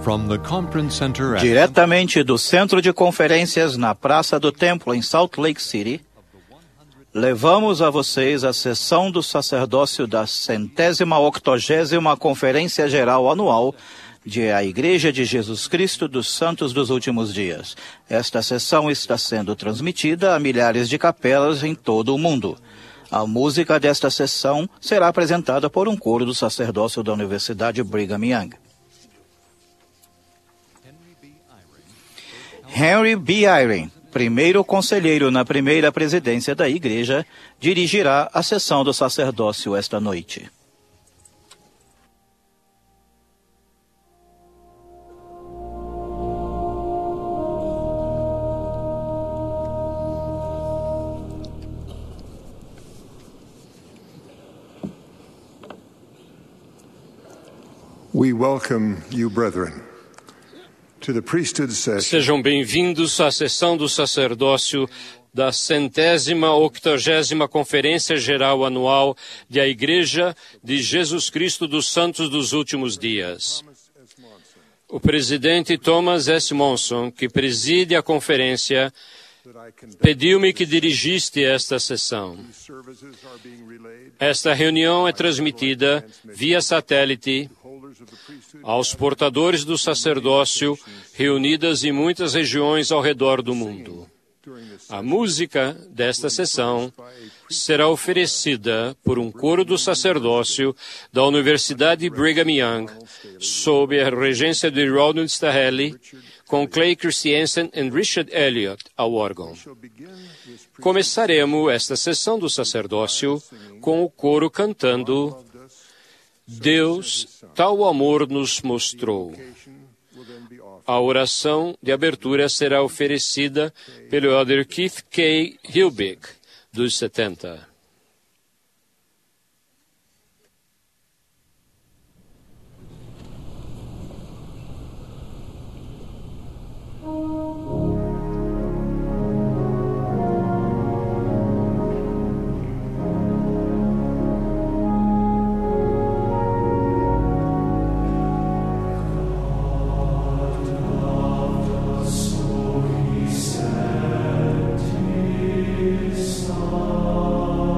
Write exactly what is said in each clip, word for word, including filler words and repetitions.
From the conference center at Diretamente do Centro de Conferências na Praça do Templo, em Salt Lake City, levamos a vocês a sessão do sacerdócio da centésima octogésima Conferência Geral Anual de a Igreja de Jesus Cristo dos Santos dos Últimos Dias. Esta sessão está sendo transmitida a milhares de capelas em todo o mundo. A música desta sessão será apresentada por um coro do sacerdócio da Universidade Brigham Young. Henry B. Eyring, primeiro conselheiro na primeira presidência da Igreja, dirigirá a sessão do sacerdócio esta noite. We welcome you, brethren, to the priesthood session. Sejam bem-vindos à sessão do sacerdócio da centésima octogésima Conferência Geral Anual de a Igreja de Jesus Cristo dos Santos dos Últimos Dias. O presidente Thomas S. Monson, que preside a conferência, pediu-me que dirigisse esta sessão. Esta reunião é transmitida via satélite aos portadores do sacerdócio reunidas em muitas regiões ao redor do mundo. A música desta sessão será oferecida por um coro do sacerdócio da Universidade Brigham Young, sob a regência de Ronald Stahelli, com Clay Christiansen e Richard Elliott ao órgão. Começaremos esta sessão do sacerdócio com o coro cantando Deus, tal amor nos mostrou. A oração de abertura será oferecida pelo Elder Keith K. Hilbeck, dos setenta. So he said, "Is not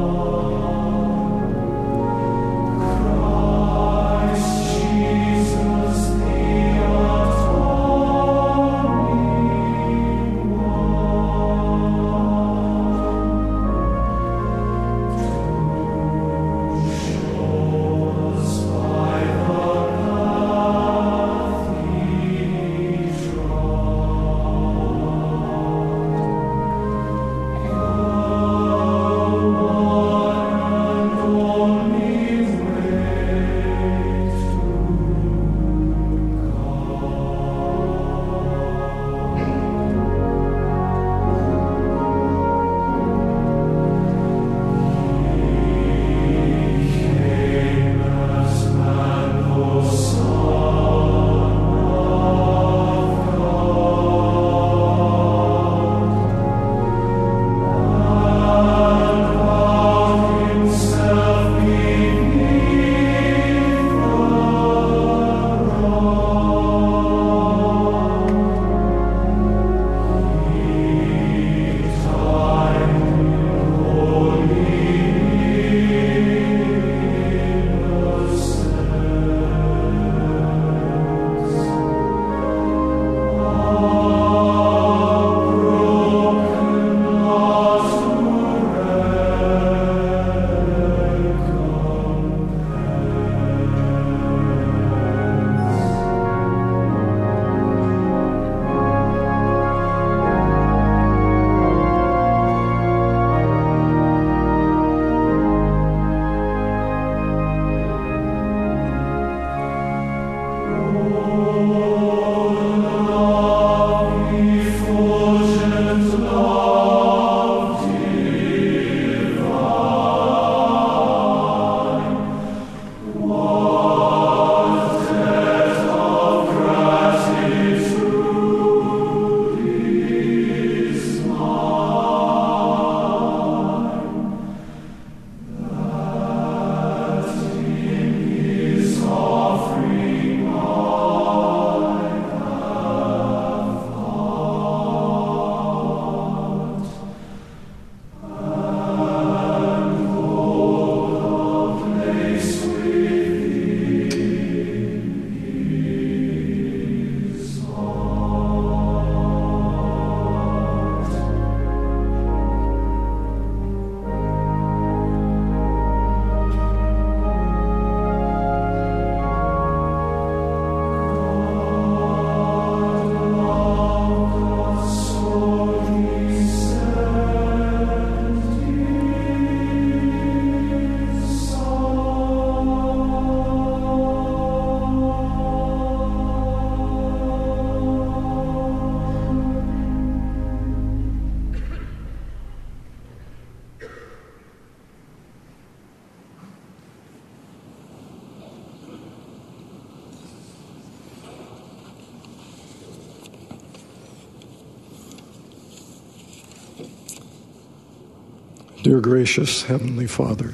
Dear gracious Heavenly Father,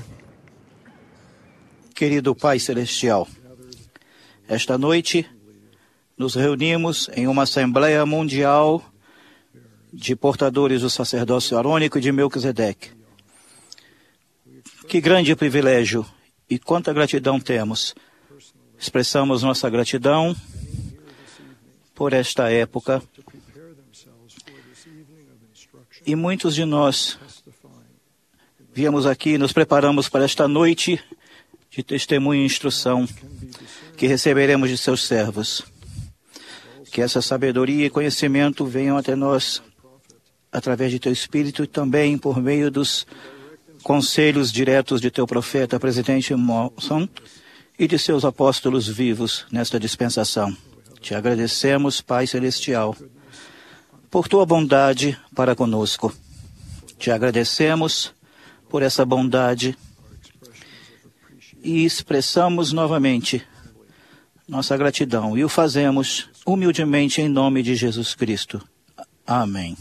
Querido Pai Celestial, esta noite nos reunimos em uma Assembleia Mundial de portadores do sacerdócio arônico e de Melquisedeque. Que grande privilégio e quanta gratidão temos. Expressamos nossa gratidão por esta época e muitos de nós viemos aqui e nos preparamos para esta noite de testemunho e instrução que receberemos de seus servos. Que essa sabedoria e conhecimento venham até nós através de teu Espírito e também por meio dos conselhos diretos de teu profeta, presidente Monson, e de seus apóstolos vivos nesta dispensação. Te agradecemos, Pai Celestial, por tua bondade para conosco. Te agradecemos por essa bondade e expressamos novamente nossa gratidão e o fazemos humildemente em nome de Jesus Cristo. Amém.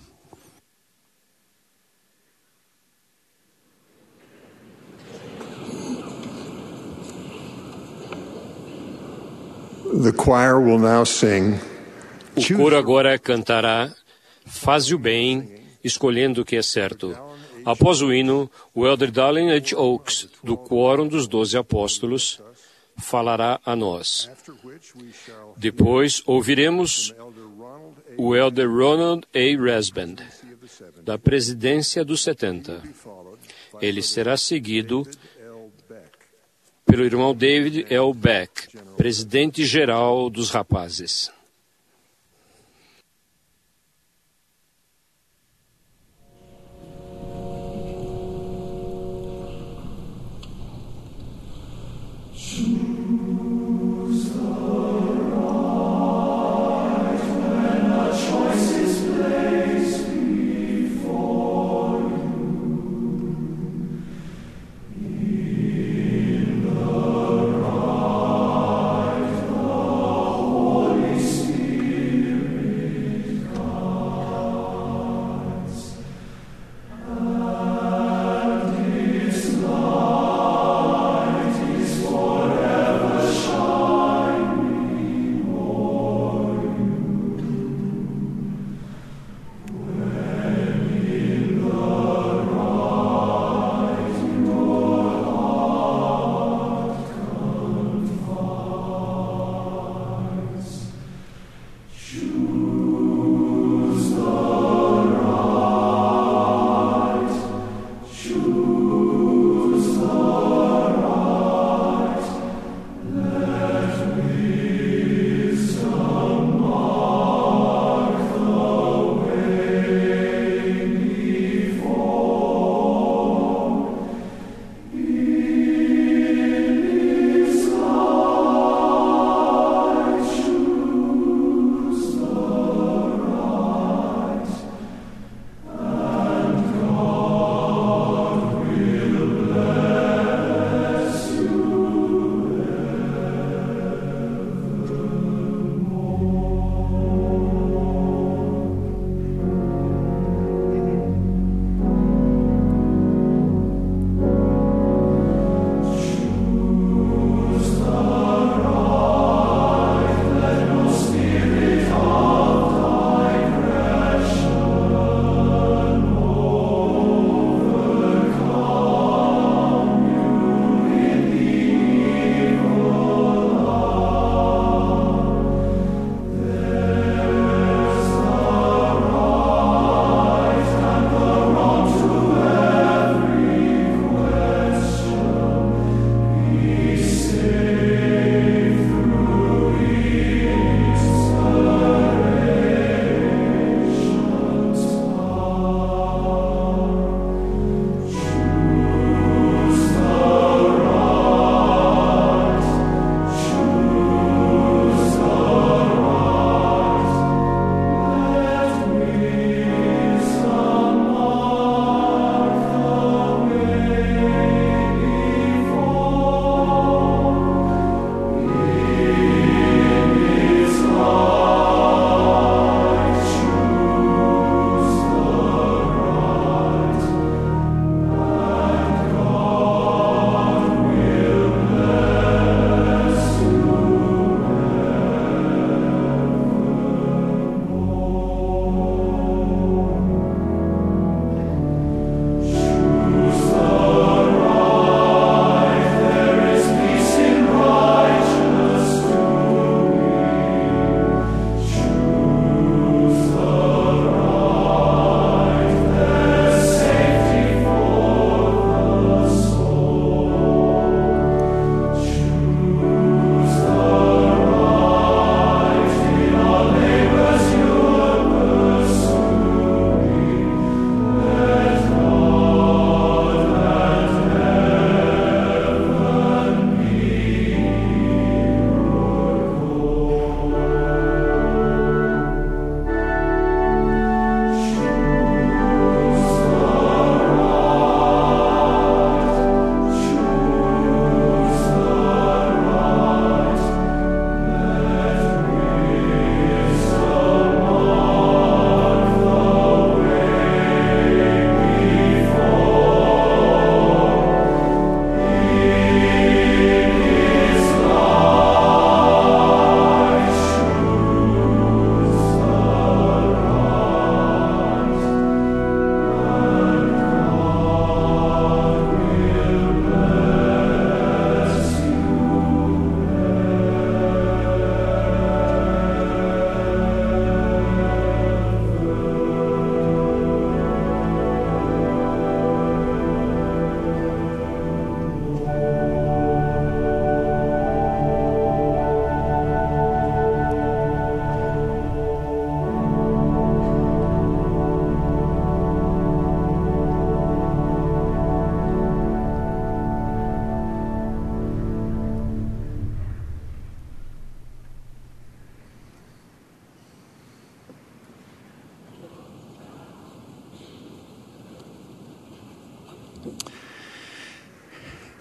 The choir will now sing. O coro agora cantará Faze o Bem, escolhendo o que é certo. Após o hino, o Elder Dallin H. Oaks, do Quórum dos Doze Apóstolos, falará a nós. Depois, ouviremos o Elder Ronald A. Rasband, da Presidência dos setenta. Ele será seguido pelo irmão David L. Beck, presidente-geral dos rapazes. Spirit.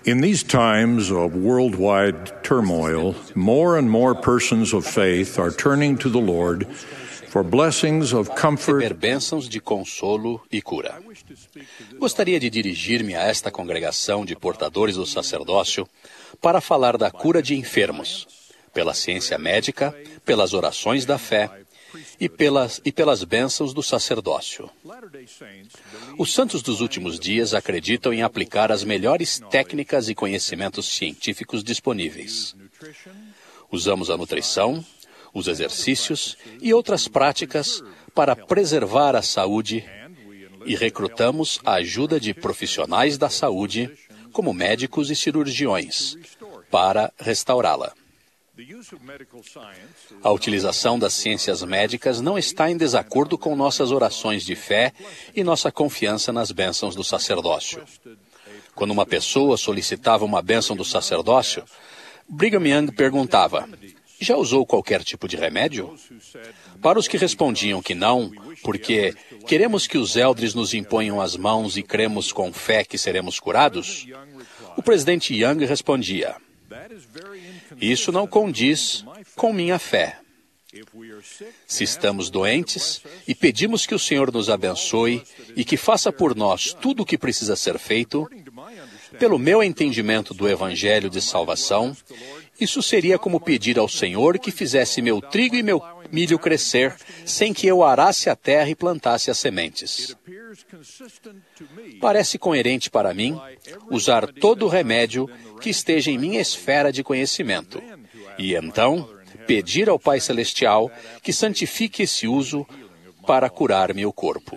In these times of worldwide turmoil, more and more persons of faith are turning to the Lord for blessings of comfort. Receber bênçãos de consolo e cura. Gostaria de dirigir-me a esta congregação de portadores do sacerdócio para falar da cura de enfermos, pela ciência médica, pelas orações da fé e pelas, e pelas bênçãos do sacerdócio. Os santos dos últimos dias acreditam em aplicar as melhores técnicas e conhecimentos científicos disponíveis. Usamos a nutrição, os exercícios e outras práticas para preservar a saúde e recrutamos a ajuda de profissionais da saúde, como médicos e cirurgiões, para restaurá-la. A utilização das ciências médicas não está em desacordo com nossas orações de fé e nossa confiança nas bênçãos do sacerdócio. Quando uma pessoa solicitava uma bênção do sacerdócio, Brigham Young perguntava: já usou qualquer tipo de remédio? Para os que respondiam que não, porque queremos que os eldres nos imponham as mãos e cremos com fé que seremos curados, o presidente Young respondia: isso não condiz com minha fé. Se estamos doentes e pedimos que o Senhor nos abençoe e que faça por nós tudo o que precisa ser feito, pelo meu entendimento do Evangelho de salvação, isso seria como pedir ao Senhor que fizesse meu trigo e meu milho crescer sem que eu arasse a terra e plantasse as sementes. Parece coerente para mim usar todo o remédio que esteja em minha esfera de conhecimento e então pedir ao Pai Celestial que santifique esse uso para curar meu corpo.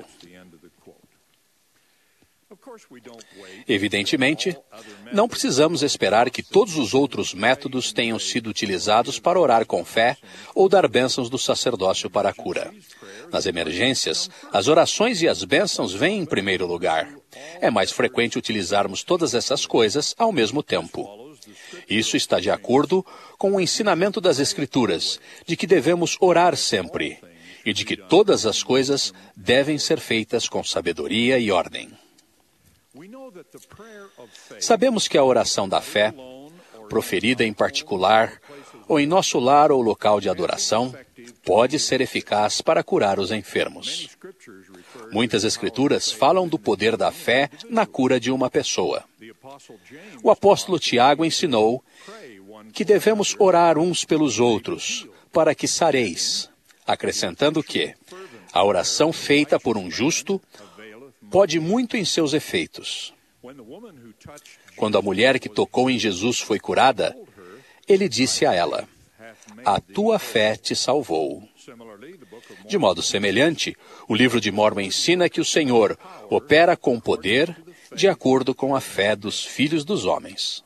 Evidentemente, não precisamos esperar que todos os outros métodos tenham sido utilizados para orar com fé ou dar bênçãos do sacerdócio para a cura. Nas emergências, as orações e as bênçãos vêm em primeiro lugar. É mais frequente utilizarmos todas essas coisas ao mesmo tempo. Isso está de acordo com o ensinamento das Escrituras, de que devemos orar sempre, e de que todas as coisas devem ser feitas com sabedoria e ordem. Sabemos que a oração da fé, proferida em particular, ou em nosso lar ou local de adoração, pode ser eficaz para curar os enfermos. Muitas escrituras falam do poder da fé na cura de uma pessoa. O apóstolo Tiago ensinou que devemos orar uns pelos outros, para que sareis, acrescentando que a oração feita por um justo pode muito em seus efeitos. Quando a mulher que tocou em Jesus foi curada, ele disse a ela: a tua fé te salvou. De modo semelhante, o livro de Mórmon ensina que o Senhor opera com poder de acordo com a fé dos filhos dos homens.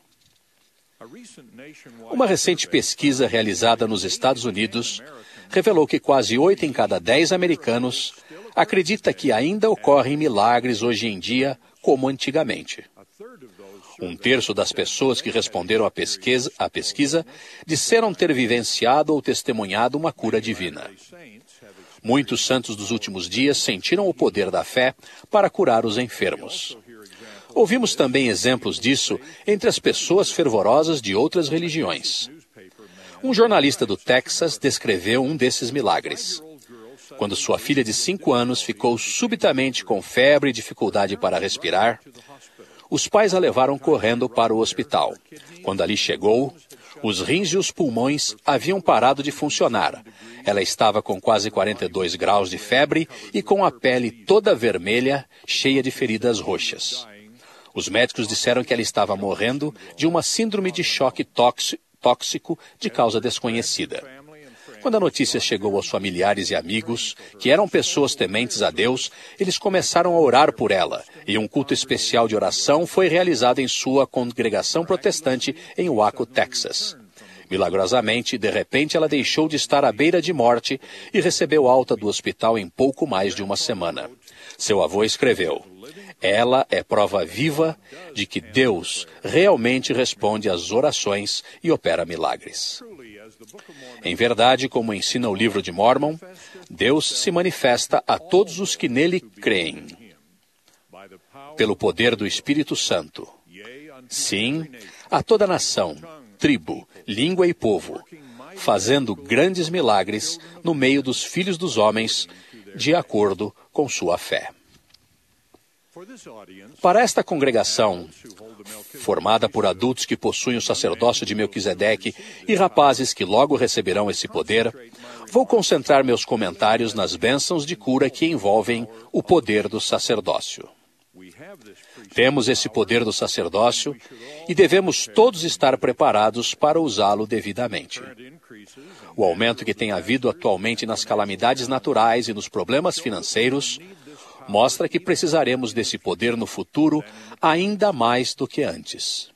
Uma recente pesquisa realizada nos Estados Unidos revelou que quase oito em cada dez americanos acredita que ainda ocorrem milagres hoje em dia como antigamente. Um terço das pessoas que responderam à pesquisa, à pesquisa disseram ter vivenciado ou testemunhado uma cura divina. Muitos santos dos últimos dias sentiram o poder da fé para curar os enfermos. Ouvimos também exemplos disso entre as pessoas fervorosas de outras religiões. Um jornalista do Texas descreveu um desses milagres. Quando sua filha de cinco anos ficou subitamente com febre e dificuldade para respirar, os pais a levaram correndo para o hospital. Quando ali chegou, os rins e os pulmões haviam parado de funcionar. Ela estava com quase quarenta e dois graus de febre e com a pele toda vermelha, cheia de feridas roxas. Os médicos disseram que ela estava morrendo de uma síndrome de choque tóxico de causa desconhecida. Quando a notícia chegou aos familiares e amigos, que eram pessoas tementes a Deus, eles começaram a orar por ela, e um culto especial de oração foi realizado em sua congregação protestante em Waco, Texas. Milagrosamente, de repente, ela deixou de estar à beira de morte e recebeu alta do hospital em pouco mais de uma semana. Seu avô escreveu: ela é prova viva de que Deus realmente responde às orações e opera milagres. Em verdade, como ensina o livro de Mórmon, Deus se manifesta a todos os que nele creem, pelo poder do Espírito Santo. Sim, a toda nação, tribo, língua e povo, fazendo grandes milagres no meio dos filhos dos homens, de acordo com sua fé. Para esta congregação, formada por adultos que possuem o sacerdócio de Melquisedeque e rapazes que logo receberão esse poder, vou concentrar meus comentários nas bênçãos de cura que envolvem o poder do sacerdócio. Temos esse poder do sacerdócio e devemos todos estar preparados para usá-lo devidamente. O aumento que tem havido atualmente nas calamidades naturais e nos problemas financeiros mostra que precisaremos desse poder no futuro ainda mais do que antes.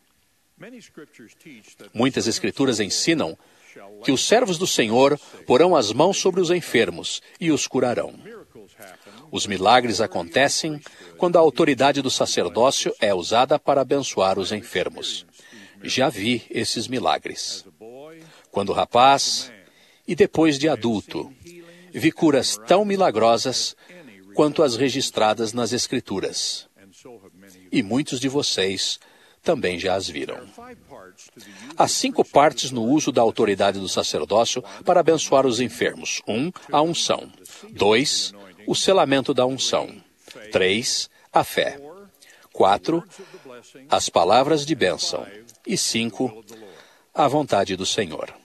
Muitas escrituras ensinam que os servos do Senhor porão as mãos sobre os enfermos e os curarão. Os milagres acontecem quando a autoridade do sacerdócio é usada para abençoar os enfermos. Já vi esses milagres. Quando rapaz e depois de adulto, vi curas tão milagrosas quanto as registradas nas Escrituras. E muitos de vocês também já as viram. Há cinco partes no uso da autoridade do sacerdócio para abençoar os enfermos. Um, a unção. Dois, o selamento da unção. Três, a fé. Quatro, as palavras de bênção. E cinco, a vontade do Senhor.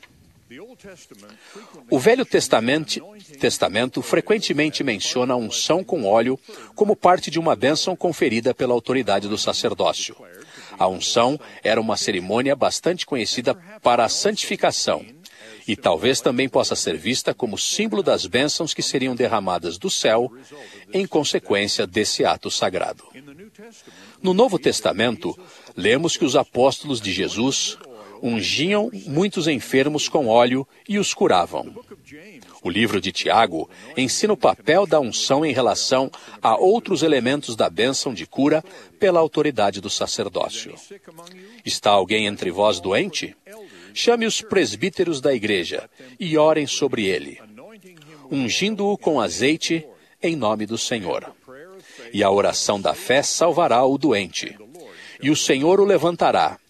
O Velho Testamento, Testamento frequentemente menciona a unção com óleo como parte de uma bênção conferida pela autoridade do sacerdócio. A unção era uma cerimônia bastante conhecida para a santificação e talvez também possa ser vista como símbolo das bênçãos que seriam derramadas do céu em consequência desse ato sagrado. No Novo Testamento, lemos que os apóstolos de Jesus ungiam muitos enfermos com óleo e os curavam. O livro de Tiago ensina o papel da unção em relação a outros elementos da bênção de cura pela autoridade do sacerdócio. Está alguém entre vós doente? Chame os presbíteros da igreja e orem sobre ele, ungindo-o com azeite em nome do Senhor. E a oração da fé salvará o doente, e o Senhor o levantará.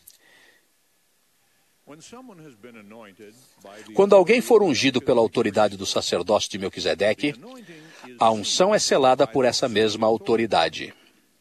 Quando alguém for ungido pela autoridade do sacerdócio de Melquisedeque, a unção é selada por essa mesma autoridade.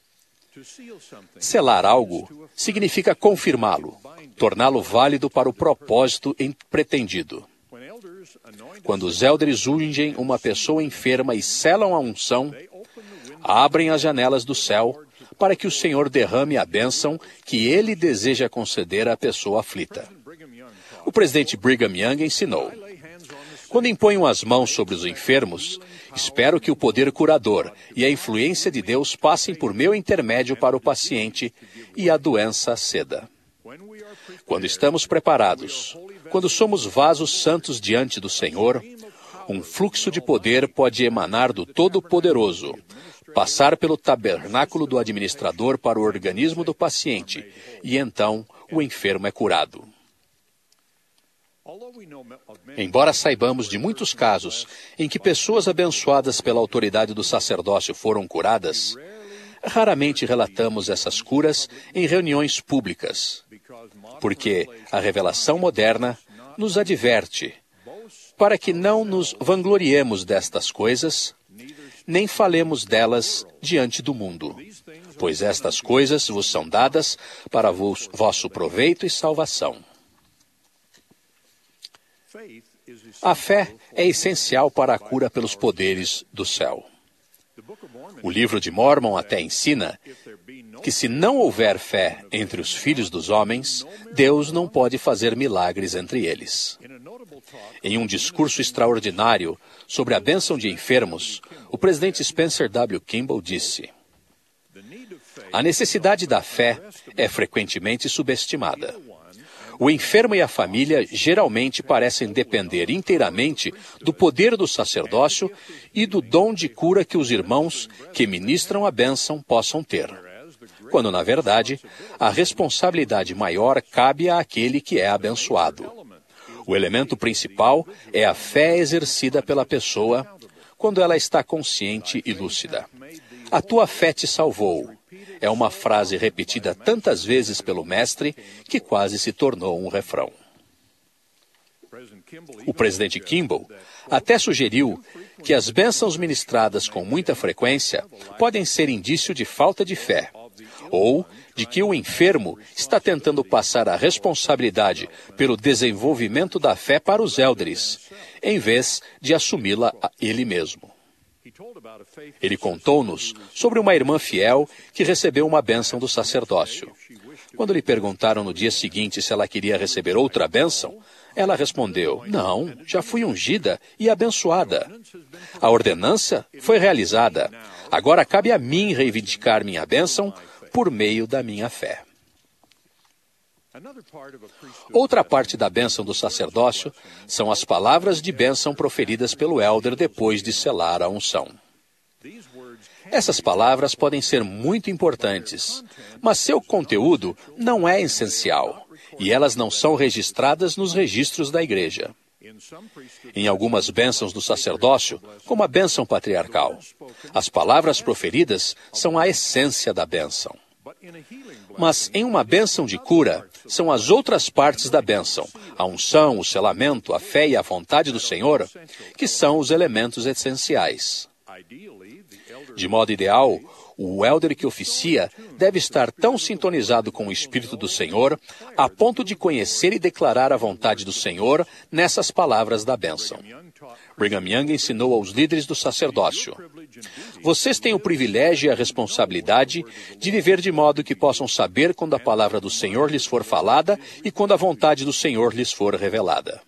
Selar algo significa confirmá-lo, torná-lo válido para o propósito pretendido. Quando os élderes ungem uma pessoa enferma e selam a unção, abrem as janelas do céu para que o Senhor derrame a bênção que ele deseja conceder à pessoa aflita. O presidente Brigham Young ensinou: quando imponho as mãos sobre os enfermos, espero que o poder curador e a influência de Deus passem por meu intermédio para o paciente e a doença ceda. Quando estamos preparados, quando somos vasos santos diante do Senhor, um fluxo de poder pode emanar do Todo-Poderoso, passar pelo tabernáculo do administrador para o organismo do paciente, e então o enfermo é curado. Embora saibamos de muitos casos em que pessoas abençoadas pela autoridade do sacerdócio foram curadas, raramente relatamos essas curas em reuniões públicas, porque a revelação moderna nos adverte para que não nos vangloriemos destas coisas, nem falemos delas diante do mundo, pois estas coisas vos são dadas para vos, vosso proveito e salvação. A fé é essencial para a cura pelos poderes do céu. O livro de Mórmon até ensina que se não houver fé entre os filhos dos homens, Deus não pode fazer milagres entre eles. Em um discurso extraordinário sobre a bênção de enfermos, o presidente Spencer W. Kimball disse: a necessidade da fé é frequentemente subestimada. O enfermo e a família geralmente parecem depender inteiramente do poder do sacerdócio e do dom de cura que os irmãos que ministram a bênção possam ter, quando, na verdade, a responsabilidade maior cabe àquele que é abençoado. O elemento principal é a fé exercida pela pessoa quando ela está consciente e lúcida. A tua fé te salvou. é uma frase repetida tantas vezes pelo mestre que quase se tornou um refrão. O presidente Kimball até sugeriu que as bênçãos ministradas com muita frequência podem ser indício de falta de fé, ou de que o enfermo está tentando passar a responsabilidade pelo desenvolvimento da fé para os élderes, em vez de assumi-la a ele mesmo. Ele contou-nos sobre uma irmã fiel que recebeu uma bênção do sacerdócio. Quando lhe perguntaram no dia seguinte se ela queria receber outra bênção, ela respondeu: não, já fui ungida e abençoada. A ordenança foi realizada. Agora cabe a mim reivindicar minha bênção por meio da minha fé. Outra parte da bênção do sacerdócio são as palavras de bênção proferidas pelo elder depois de selar a unção. Essas palavras podem ser muito importantes, mas seu conteúdo não é essencial, e elas não são registradas nos registros da igreja. Em algumas bênçãos do sacerdócio, como a bênção patriarcal, as palavras proferidas são a essência da bênção. Mas em uma bênção de cura, são as outras partes da bênção, a unção, o selamento, a fé e a vontade do Senhor, que são os elementos essenciais. De modo ideal, o elder que oficia deve estar tão sintonizado com o Espírito do Senhor, a ponto de conhecer e declarar a vontade do Senhor nessas palavras da bênção. Brigham Young ensinou aos líderes do sacerdócio: vocês têm o privilégio e a responsabilidade de viver de modo que possam saber quando a palavra do Senhor lhes for falada e quando a vontade do Senhor lhes for revelada.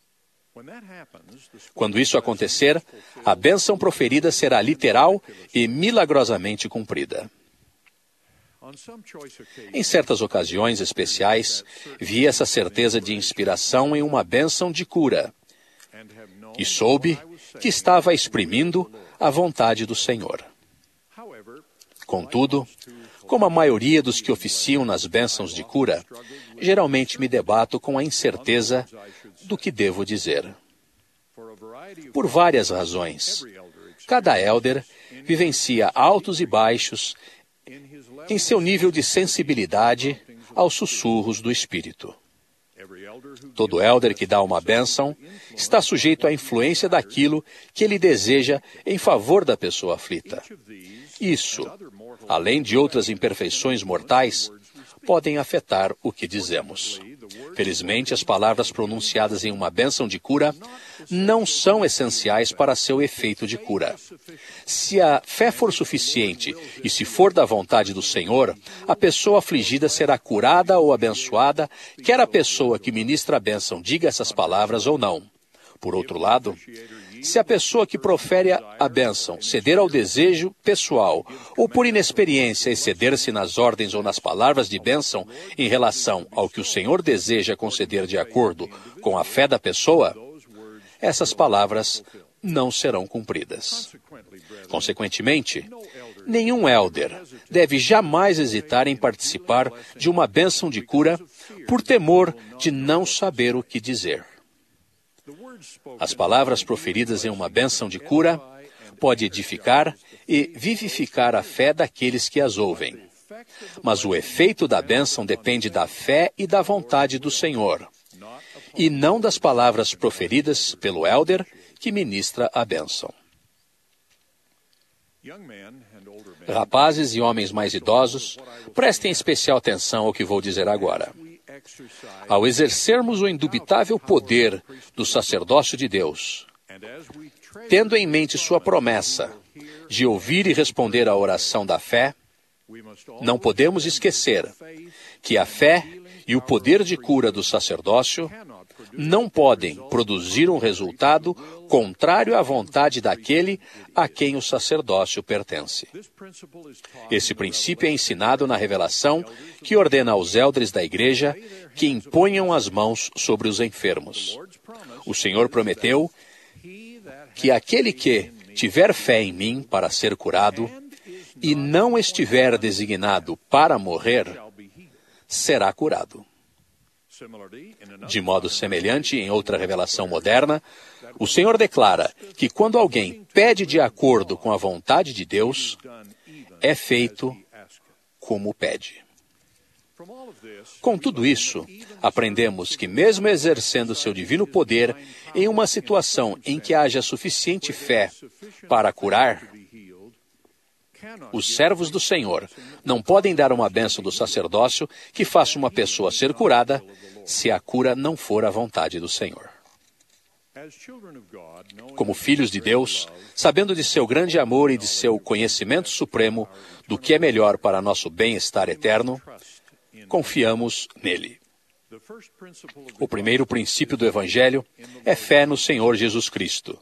Quando isso acontecer, a bênção proferida será literal e milagrosamente cumprida. Em certas ocasiões especiais, vi essa certeza de inspiração em uma bênção de cura e soube que estava exprimindo a vontade do Senhor. Contudo, como a maioria dos que oficiam nas bênçãos de cura, geralmente me debato com a incerteza do que devo dizer. Por várias razões. Cada elder vivencia altos e baixos em seu nível de sensibilidade aos sussurros do Espírito. Todo elder que dá uma bênção está sujeito à influência daquilo que ele deseja em favor da pessoa aflita. Isso, além de outras imperfeições mortais, podem afetar o que dizemos. Felizmente, as palavras pronunciadas em uma bênção de cura não são essenciais para seu efeito de cura. Se a fé for suficiente e se for da vontade do Senhor, a pessoa afligida será curada ou abençoada, quer a pessoa que ministra a bênção diga essas palavras ou não. Por outro lado, se a pessoa que profere a bênção ceder ao desejo pessoal ou por inexperiência exceder-se nas ordens ou nas palavras de bênção em relação ao que o Senhor deseja conceder de acordo com a fé da pessoa, essas palavras não serão cumpridas. Consequentemente, nenhum elder deve jamais hesitar em participar de uma bênção de cura por temor de não saber o que dizer. As palavras proferidas em uma bênção de cura podem edificar e vivificar a fé daqueles que as ouvem. Mas o efeito da bênção depende da fé e da vontade do Senhor, e não das palavras proferidas pelo elder que ministra a bênção. Rapazes e homens mais idosos, prestem especial atenção ao que vou dizer agora. Ao exercermos o indubitável poder do sacerdócio de Deus, tendo em mente sua promessa de ouvir e responder à oração da fé, não podemos esquecer que a fé e o poder de cura do sacerdócio não podem produzir um resultado contrário à vontade daquele a quem o sacerdócio pertence. Esse princípio é ensinado na revelação que ordena aos eldres da igreja que imponham as mãos sobre os enfermos. O Senhor prometeu que aquele que tiver fé em mim para ser curado e não estiver designado para morrer, será curado. De modo semelhante, em outra revelação moderna, o Senhor declara que quando alguém pede de acordo com a vontade de Deus, é feito como pede. Com tudo isso, aprendemos que mesmo exercendo seu divino poder, em uma situação em que haja suficiente fé para curar, os servos do Senhor não podem dar uma bênção do sacerdócio que faça uma pessoa ser curada se a cura não for a vontade do Senhor. Como filhos de Deus, sabendo de seu grande amor e de seu conhecimento supremo do que é melhor para nosso bem-estar eterno, confiamos nele. O primeiro princípio do Evangelho é fé no Senhor Jesus Cristo.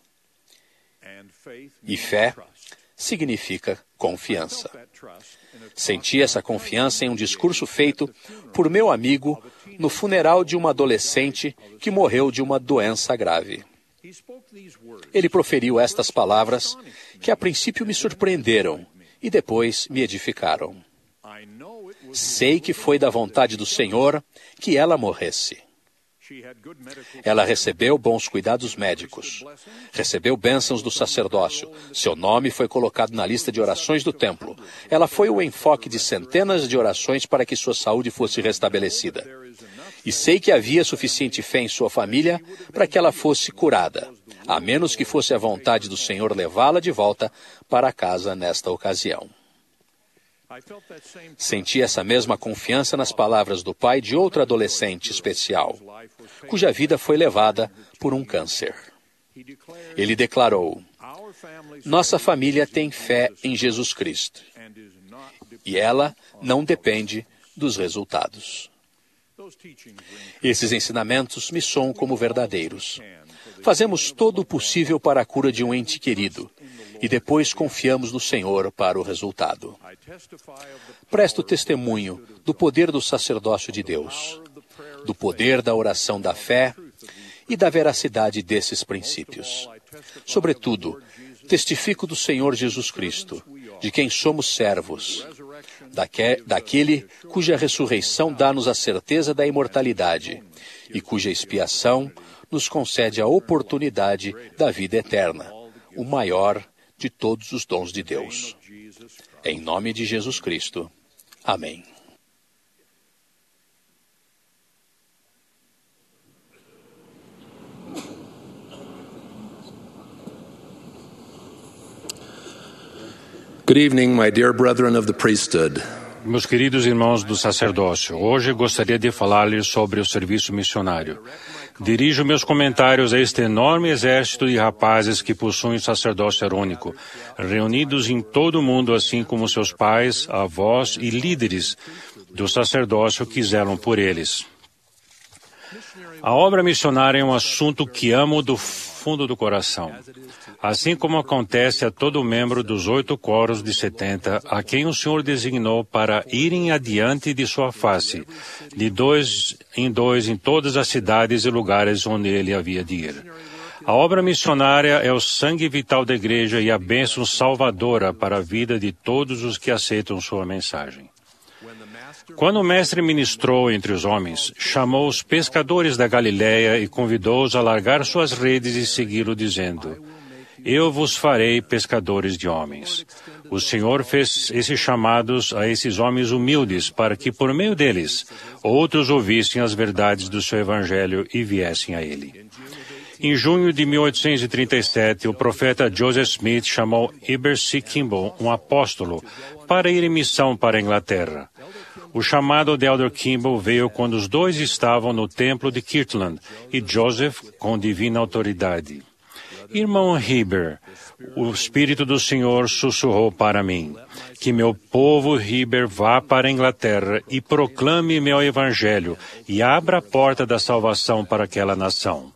E fé significa confiança. Senti essa confiança em um discurso feito por meu amigo no funeral de uma adolescente que morreu de uma doença grave. Ele proferiu estas palavras que a princípio me surpreenderam e depois me edificaram. Sei que foi da vontade do Senhor que ela morresse. Ela recebeu bons cuidados médicos, recebeu bênçãos do sacerdócio, seu nome foi colocado na lista de orações do templo. Ela foi o enfoque de centenas de orações para que sua saúde fosse restabelecida. E sei que havia suficiente fé em sua família para que ela fosse curada, a menos que fosse a vontade do Senhor levá-la de volta para casa nesta ocasião. Senti essa mesma confiança nas palavras do pai de outra adolescente especial, cuja vida foi levada por um câncer. Ele declarou: nossa família tem fé em Jesus Cristo, e ela não depende dos resultados. Esses ensinamentos me soam como verdadeiros. Fazemos todo o possível para a cura de um ente querido, e depois confiamos no Senhor para o resultado. Presto testemunho do poder do sacerdócio de Deus, do poder da oração da fé e da veracidade desses princípios. Sobretudo, testifico do Senhor Jesus Cristo, de quem somos servos, daque, daquele cuja ressurreição dá-nos a certeza da imortalidade e cuja expiação nos concede a oportunidade da vida eterna, o maior de todos os dons de Deus. Em nome de Jesus Cristo. Amém. Good evening, my dear brethren of the priesthood. Meus queridos irmãos do sacerdócio, hoje gostaria de falar-lhes sobre o serviço missionário. Dirijo meus comentários a este enorme exército de rapazes que possuem o sacerdócio arônico, reunidos em todo o mundo, assim como seus pais, avós e líderes do sacerdócio que zelam por eles. A obra missionária é um assunto que amo do fundo do coração. Assim como acontece a todo membro dos oito coros de setenta, a quem o Senhor designou para irem adiante de sua face, de dois em dois em todas as cidades e lugares onde ele havia de ir. A obra missionária é o sangue vital da igreja e a bênção salvadora para a vida de todos os que aceitam sua mensagem. Quando o Mestre ministrou entre os homens, chamou os pescadores da Galileia e convidou-os a largar suas redes e segui-lo, dizendo: eu vos farei pescadores de homens. O Senhor fez esses chamados a esses homens humildes para que, por meio deles, outros ouvissem as verdades do seu Evangelho e viessem a ele. Em junho de mil oitocentos e trinta e sete, o profeta Joseph Smith chamou Heber C. Kimball, um apóstolo, para ir em missão para a Inglaterra. O chamado de Elder Kimball veio quando os dois estavam no templo de Kirtland e Joseph com divina autoridade. Irmão Heber, o Espírito do Senhor sussurrou para mim, que meu povo Heber vá para a Inglaterra e proclame meu Evangelho e abra a porta da salvação para aquela nação.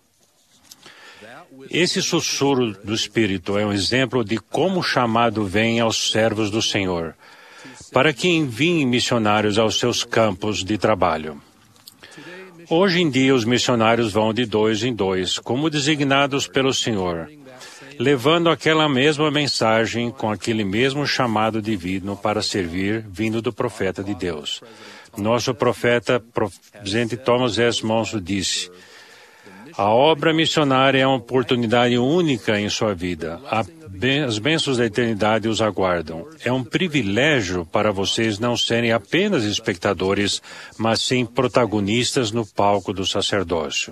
Esse sussurro do Espírito é um exemplo de como o chamado vem aos servos do Senhor, para que enviem missionários aos seus campos de trabalho. Hoje em dia, os missionários vão de dois em dois, como designados pelo Senhor, levando aquela mesma mensagem com aquele mesmo chamado divino para servir, vindo do profeta de Deus. Nosso profeta, presidente Thomas S. Monson, disse: A obra missionária é uma oportunidade única em sua vida. As bênçãos da eternidade os aguardam. É um privilégio para vocês não serem apenas espectadores, mas sim protagonistas no palco do sacerdócio.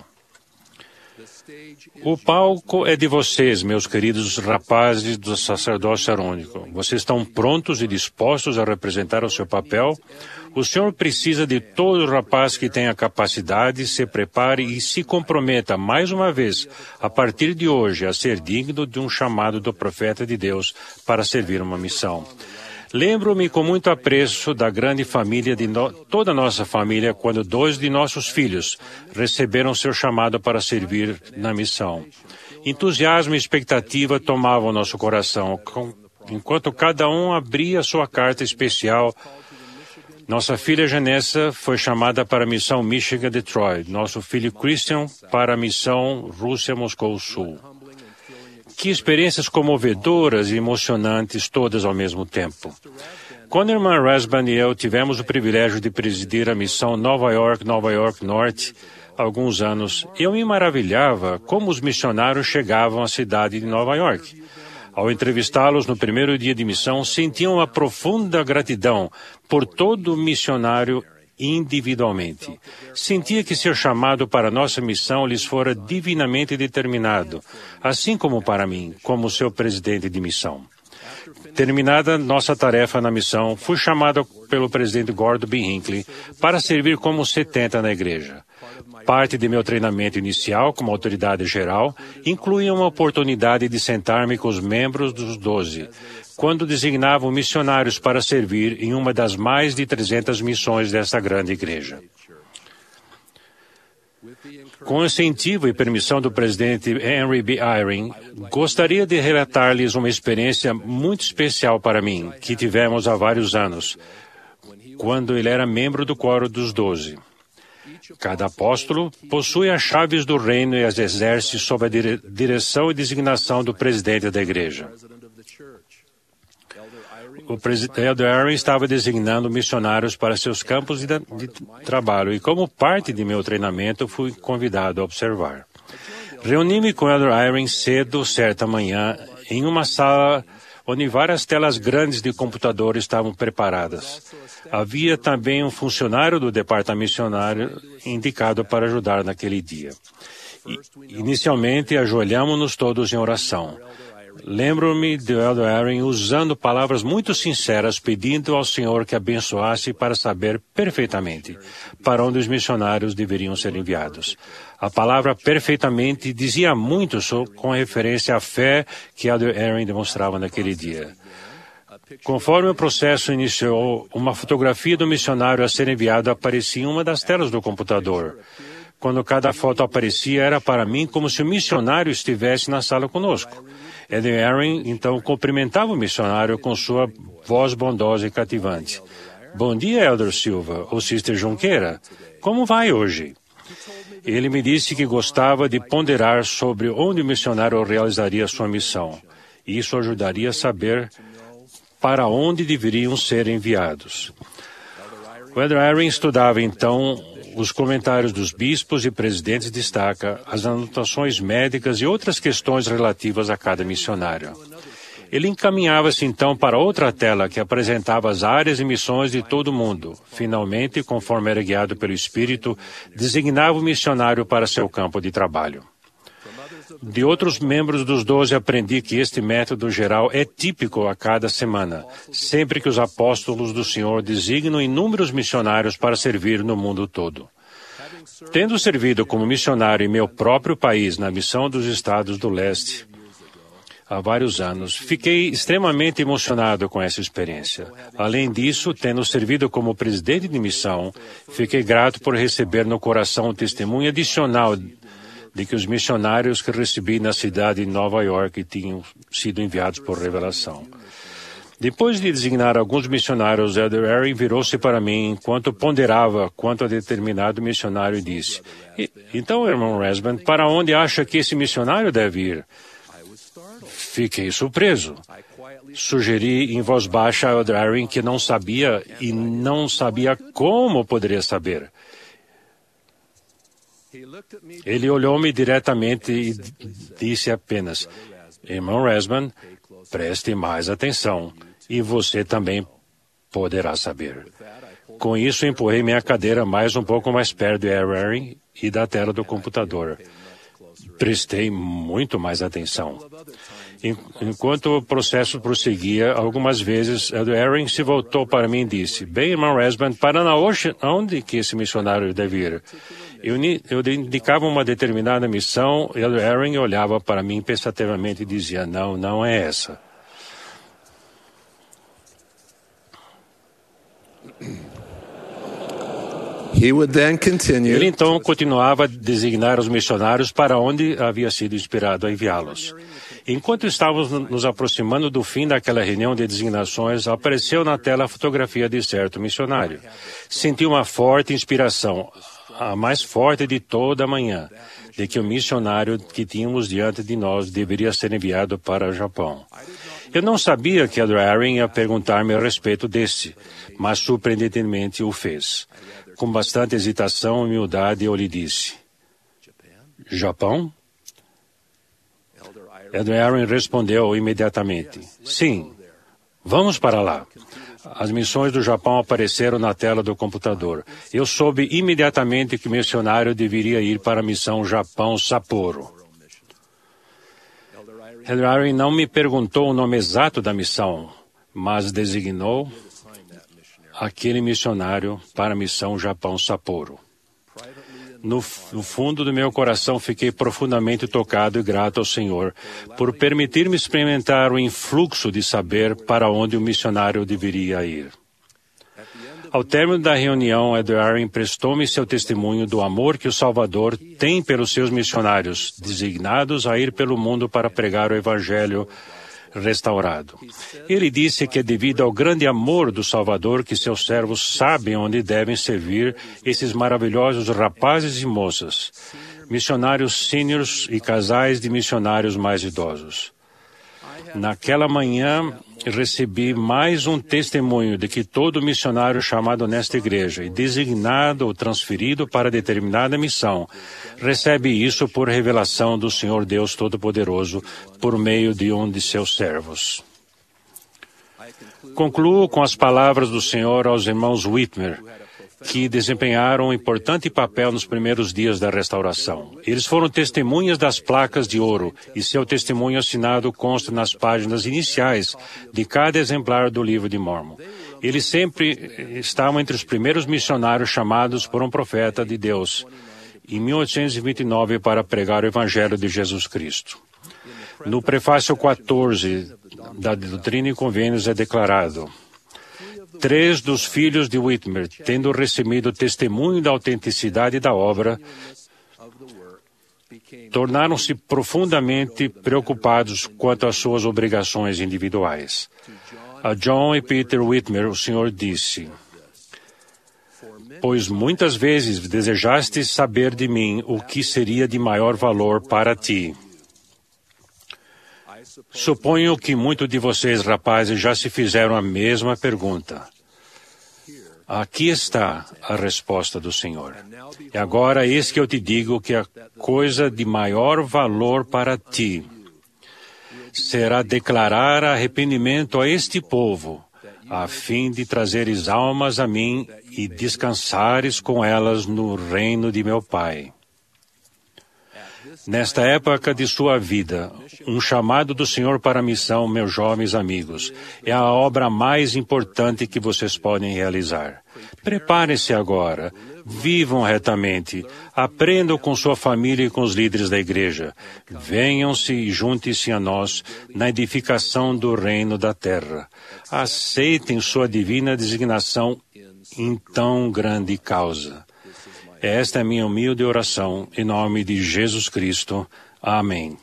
O palco é de vocês, meus queridos rapazes do sacerdócio arônico. Vocês estão prontos e dispostos a representar o seu papel? O Senhor precisa de todo rapaz que tenha capacidade, se prepare e se comprometa, mais uma vez, a partir de hoje, a ser digno de um chamado do profeta de Deus para servir uma missão. Lembro-me com muito apreço da grande família de no... toda a nossa família quando dois de nossos filhos receberam seu chamado para servir na missão. Entusiasmo e expectativa tomavam nosso coração, enquanto cada um abria sua carta especial. Nossa filha Janessa foi chamada para a missão Michigan-Detroit, nosso filho Christian para a missão Rússia-Moscou-Sul. Que experiências comovedoras e emocionantes todas ao mesmo tempo. Quando a irmã Rasband e eu tivemos o privilégio de presidir a missão Nova York, Nova York Norte, há alguns anos, eu me maravilhava como os missionários chegavam à cidade de Nova York. Ao entrevistá-los no primeiro dia de missão, sentiam uma profunda gratidão por todo missionário individualmente. Sentia que seu chamado para nossa missão lhes fora divinamente determinado, assim como para mim, como seu presidente de missão. Terminada nossa tarefa na missão, fui chamado pelo presidente Gordon B. Hinckley para servir como setenta na igreja. Parte de meu treinamento inicial como autoridade geral incluía uma oportunidade de sentar-me com os membros dos doze, quando designavam missionários para servir em uma das mais de trezentas missões desta grande igreja. Com incentivo e permissão do presidente Henry B. Eyring, gostaria de relatar-lhes uma experiência muito especial para mim, que tivemos há vários anos, quando ele era membro do Quórum dos Doze. Cada apóstolo possui as chaves do reino e as exerce sob a dire- direção e designação do presidente da igreja. O presidente Elder Eyring estava designando missionários para seus campos de, de trabalho e, como parte de meu treinamento, fui convidado a observar. Reuni-me com Elder Eyring cedo, certa manhã, em uma sala onde várias telas grandes de computador estavam preparadas. Havia também um funcionário do departamento missionário indicado para ajudar naquele dia. E, inicialmente, ajoelhamos-nos todos em oração. Lembro-me de Elder Eyring usando palavras muito sinceras, pedindo ao Senhor que abençoasse para saber perfeitamente para onde os missionários deveriam ser enviados. A palavra perfeitamente dizia muito com referência à fé que Elder Eyring demonstrava naquele dia. Conforme o processo iniciou, uma fotografia do missionário a ser enviado aparecia em uma das telas do computador. Quando cada foto aparecia, era para mim como se o missionário estivesse na sala conosco. Elder Eyring, então, cumprimentava o missionário com sua voz bondosa e cativante. Bom dia, Elder Silva, ou Sister Junqueira. Como vai hoje? Ele me disse que gostava de ponderar sobre onde o missionário realizaria sua missão. Isso ajudaria a saber para onde deveriam ser enviados. O Elder Eyring estudava, então, os comentários dos bispos e presidentes de estaca, as anotações médicas e outras questões relativas a cada missionário. Ele encaminhava-se então para outra tela que apresentava as áreas e missões de todo o mundo. Finalmente, conforme era guiado pelo Espírito, designava o missionário para seu campo de trabalho. De outros membros dos doze aprendi que este método geral é típico a cada semana, sempre que os apóstolos do Senhor designam inúmeros missionários para servir no mundo todo. Tendo servido como missionário em meu próprio país na missão dos Estados do Leste há vários anos, fiquei extremamente emocionado com essa experiência. Além disso, tendo servido como presidente de missão, fiquei grato por receber no coração um testemunho adicional de que os missionários que recebi na cidade de Nova York tinham sido enviados por revelação. Depois de designar alguns missionários, Elder Eyring virou-se para mim enquanto ponderava quanto a determinado missionário e disse: então, irmão Rasband, para onde acha que esse missionário deve ir? Fiquei surpreso. Sugeri em voz baixa a Elder Eyring que não sabia e não sabia como poderia saber. Ele olhou-me diretamente e disse apenas: Irmão Resman, preste mais atenção e você também poderá saber. Com isso, empurrei minha cadeira mais um pouco mais perto de Aaron e da tela do computador. Prestei muito mais atenção. Enquanto o processo prosseguia, algumas vezes, Aaron se voltou para mim e disse: Bem, irmão Resman, para onde que esse missionário deve ir? Eu, eu indicava uma determinada missão e Aaron olhava para mim pensativamente e dizia: Não, não é essa. He would then continue. Ele então continuava a designar os missionários para onde havia sido inspirado a enviá-los. Enquanto estávamos nos aproximando do fim daquela reunião de designações, apareceu na tela a fotografia de certo missionário. Senti uma forte inspiração, a mais forte de toda a manhã, de que o missionário que tínhamos diante de nós deveria ser enviado para o Japão. Eu não sabia que Aaron ia perguntar-me a respeito desse, mas surpreendentemente o fez. Com bastante hesitação e humildade, eu lhe disse: Japão? Aaron respondeu imediatamente: Sim, vamos para lá. As missões do Japão apareceram na tela do computador. Eu soube imediatamente que o missionário deveria ir para a missão Japão Sapporo. Aaron não me perguntou o nome exato da missão, mas designou aquele missionário para a missão Japão Sapporo. No, no fundo do meu coração fiquei profundamente tocado e grato ao Senhor por permitir-me experimentar o influxo de saber para onde o missionário deveria ir. Ao término da reunião, Aaron prestou-me seu testemunho do amor que o Salvador tem pelos seus missionários, designados a ir pelo mundo para pregar o Evangelho restaurado. Ele disse que é devido ao grande amor do Salvador que seus servos sabem onde devem servir esses maravilhosos rapazes e moças, missionários sêniores e casais de missionários mais idosos. Naquela manhã, recebi mais um testemunho de que todo missionário chamado nesta igreja e designado ou transferido para determinada missão recebe isso por revelação do Senhor Deus Todo-Poderoso por meio de um de seus servos. Concluo com as palavras do Senhor aos irmãos Whitmer, que desempenharam um importante papel nos primeiros dias da restauração. Eles foram testemunhas das placas de ouro e seu testemunho assinado consta nas páginas iniciais de cada exemplar do livro de Mórmon. Eles sempre estavam entre os primeiros missionários chamados por um profeta de Deus em mil oitocentos e vinte e nove para pregar o Evangelho de Jesus Cristo. No prefácio quatorze da Doutrina e Convênios é declarado: Três dos filhos de Whitmer, tendo recebido testemunho da autenticidade da obra, tornaram-se profundamente preocupados quanto às suas obrigações individuais. A John e Peter Whitmer, o Senhor disse: Pois muitas vezes desejaste saber de mim o que seria de maior valor para ti. Suponho que muitos de vocês, rapazes, já se fizeram a mesma pergunta. Aqui está a resposta do Senhor. E agora eis que eu te digo que a coisa de maior valor para ti será declarar arrependimento a este povo, a fim de trazeres almas a mim e descansares com elas no reino de meu Pai. Nesta época de sua vida, um chamado do Senhor para a missão, meus jovens amigos, é a obra mais importante que vocês podem realizar. Preparem-se agora, vivam retamente, aprendam com sua família e com os líderes da igreja. Venham-se e juntem-se a nós na edificação do reino da terra. Aceitem sua divina designação em tão grande causa. Esta é a minha humilde oração, em nome de Jesus Cristo. Amém.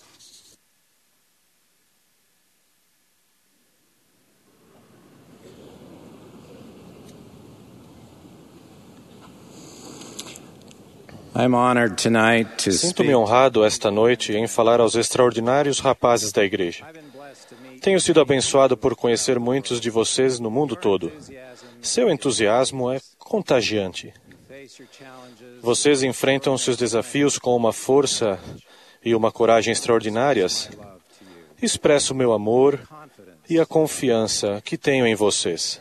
Sinto-me honrado esta noite em falar aos extraordinários rapazes da igreja. Tenho sido abençoado por conhecer muitos de vocês no mundo todo. Seu entusiasmo é contagiante. Vocês enfrentam seus desafios com uma força e uma coragem extraordinárias. Expresso meu amor e a confiança que tenho em vocês.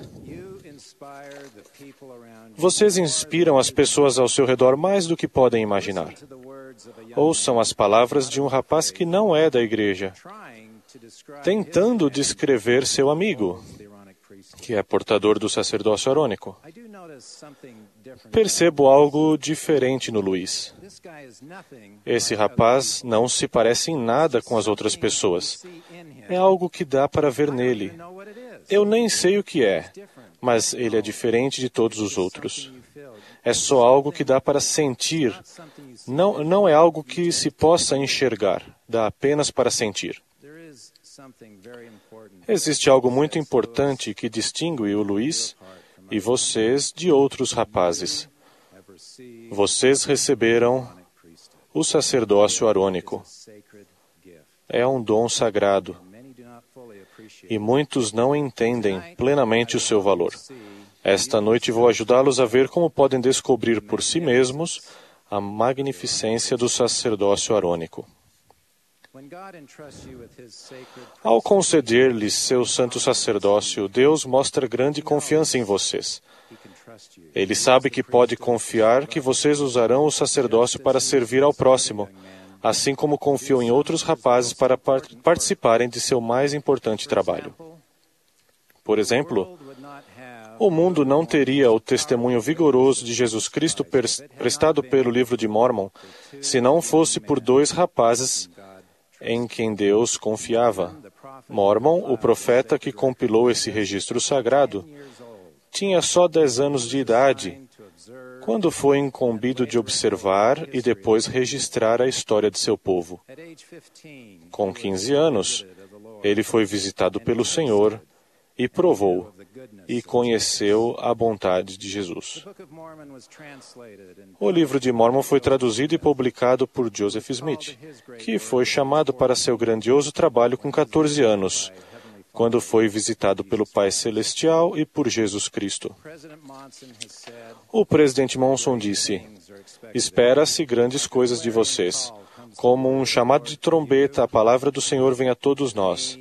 Vocês inspiram as pessoas ao seu redor mais do que podem imaginar. Ouçam as palavras de um rapaz que não é da igreja, tentando descrever seu amigo, que é portador do sacerdócio arônico. Percebo algo diferente no Luís. Esse rapaz não se parece em nada com as outras pessoas. É algo que dá para ver nele. Eu nem sei o que é, mas ele é diferente de todos os outros. É só algo que dá para sentir. Não, não é algo que se possa enxergar. Dá apenas para sentir. Existe algo muito importante que distingue o Luís e vocês de outros rapazes. Vocês receberam o sacerdócio arônico. É um dom sagrado. E muitos não entendem plenamente o seu valor. Esta noite vou ajudá-los a ver como podem descobrir por si mesmos a magnificência do sacerdócio arônico. Ao conceder-lhes seu santo sacerdócio, Deus mostra grande confiança em vocês. Ele sabe que pode confiar que vocês usarão o sacerdócio para servir ao próximo, assim como confiou em outros rapazes para part- participarem de seu mais importante trabalho. Por exemplo, o mundo não teria o testemunho vigoroso de Jesus Cristo prestado pelo livro de Mórmon se não fosse por dois rapazes em quem Deus confiava. Mórmon, o profeta que compilou esse registro sagrado, tinha só dez anos de idade quando foi incumbido de observar e depois registrar a história de seu povo. Com quinze anos, ele foi visitado pelo Senhor e provou e conheceu a bondade de Jesus. O livro de Mórmon foi traduzido e publicado por Joseph Smith, que foi chamado para seu grandioso trabalho com catorze anos, quando foi visitado pelo Pai Celestial e por Jesus Cristo. O presidente Monson disse: "Espera-se grandes coisas de vocês. Como um chamado de trombeta, a palavra do Senhor vem a todos nós,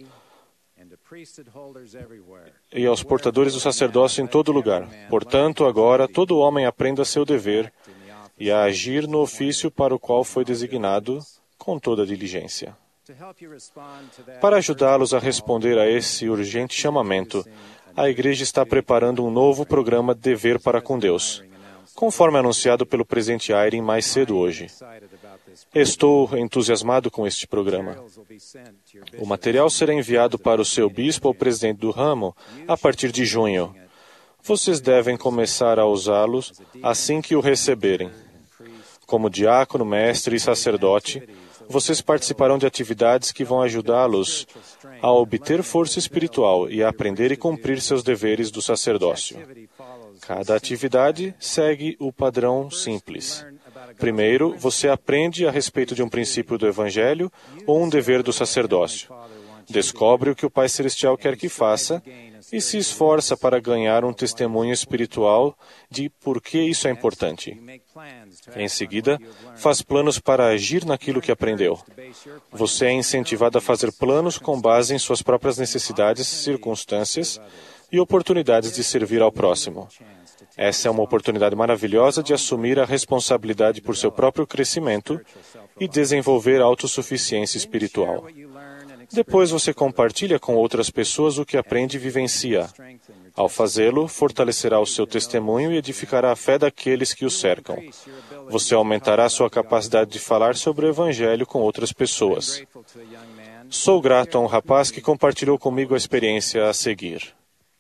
e aos portadores do sacerdócio em todo lugar. Portanto, agora, todo homem aprenda seu dever e a agir no ofício para o qual foi designado com toda diligência." Para ajudá-los a responder a esse urgente chamamento, a Igreja está preparando um novo programa Dever para com Deus, conforme anunciado pelo presidente Eyring mais cedo hoje. Estou entusiasmado com este programa. O material será enviado para o seu bispo ou presidente do ramo a partir de junho. Vocês devem começar a usá-los assim que o receberem. Como diácono, mestre e sacerdote, vocês participarão de atividades que vão ajudá-los a obter força espiritual e a aprender e cumprir seus deveres do sacerdócio. Cada atividade segue o padrão simples. Primeiro, você aprende a respeito de um princípio do Evangelho ou um dever do sacerdócio. Descobre o que o Pai Celestial quer que faça e se esforça para ganhar um testemunho espiritual de por que isso é importante. Em seguida, faz planos para agir naquilo que aprendeu. Você é incentivado a fazer planos com base em suas próprias necessidades, circunstâncias e oportunidades de servir ao próximo. Essa é uma oportunidade maravilhosa de assumir a responsabilidade por seu próprio crescimento e desenvolver autossuficiência espiritual. Depois você compartilha com outras pessoas o que aprende e vivencia. Ao fazê-lo, fortalecerá o seu testemunho e edificará a fé daqueles que o cercam. Você aumentará sua capacidade de falar sobre o Evangelho com outras pessoas. Sou grato a um rapaz que compartilhou comigo a experiência a seguir.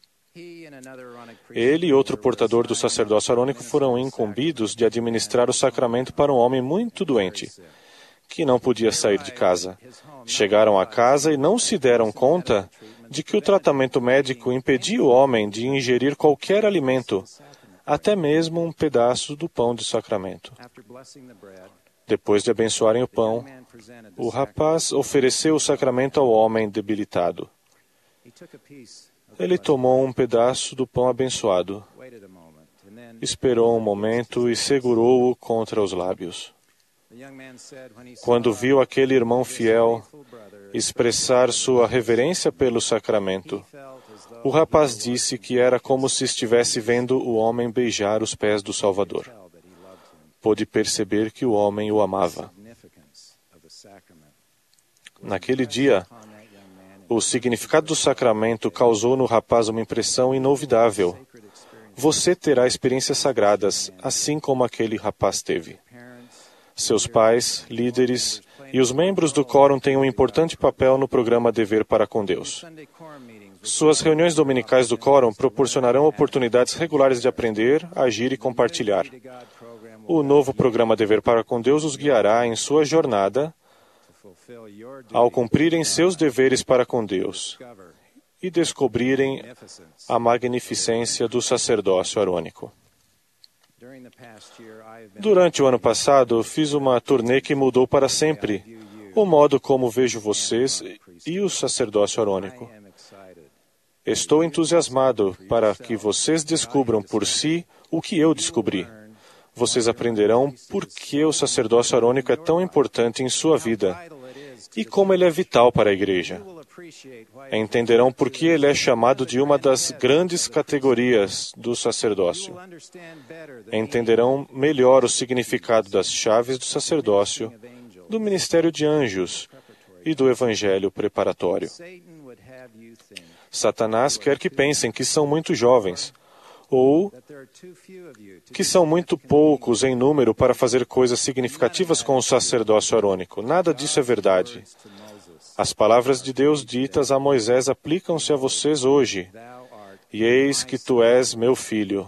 Ele e outro portador do sacerdócio arônico foram incumbidos de administrar o sacramento para um homem muito doente, que não podia sair de casa. Chegaram à casa e não se deram conta de que o tratamento médico impedia o homem de ingerir qualquer alimento, até mesmo um pedaço do pão do sacramento. Depois de abençoarem o pão, o rapaz ofereceu o sacramento ao homem debilitado. Ele tomou um pedaço do pão abençoado esperou um momento e segurou-o contra os lábios. Quando viu aquele irmão fiel expressar sua reverência pelo sacramento, o rapaz disse que era como se estivesse vendo o homem beijar os pés do Salvador. Pôde perceber que o homem o amava. Naquele dia, o significado do sacramento causou no rapaz uma impressão inolvidável. Você terá experiências sagradas, assim como aquele rapaz teve. Seus pais, líderes e os membros do quórum têm um importante papel no programa Dever para com Deus. Suas reuniões dominicais do quórum proporcionarão oportunidades regulares de aprender, agir e compartilhar. O novo programa Dever para com Deus os guiará em sua jornada ao cumprirem seus deveres para com Deus e descobrirem a magnificência do sacerdócio arônico. Durante o ano passado, fiz uma turnê que mudou para sempre o modo como vejo vocês e o sacerdócio arônico. Estou entusiasmado para que vocês descubram por si o que eu descobri. Vocês aprenderão por que o sacerdócio arônico é tão importante em sua vida e como ele é vital para a Igreja. Entenderão por que ele é chamado de uma das grandes categorias do sacerdócio. Entenderão melhor o significado das chaves do sacerdócio, do ministério de anjos e do evangelho preparatório. Satanás quer que pensem que são muito jovens, ou que são muito poucos em número para fazer coisas significativas com o sacerdócio arônico. Nada disso é verdade. As palavras de Deus ditas a Moisés aplicam-se a vocês hoje. E eis que tu és meu filho,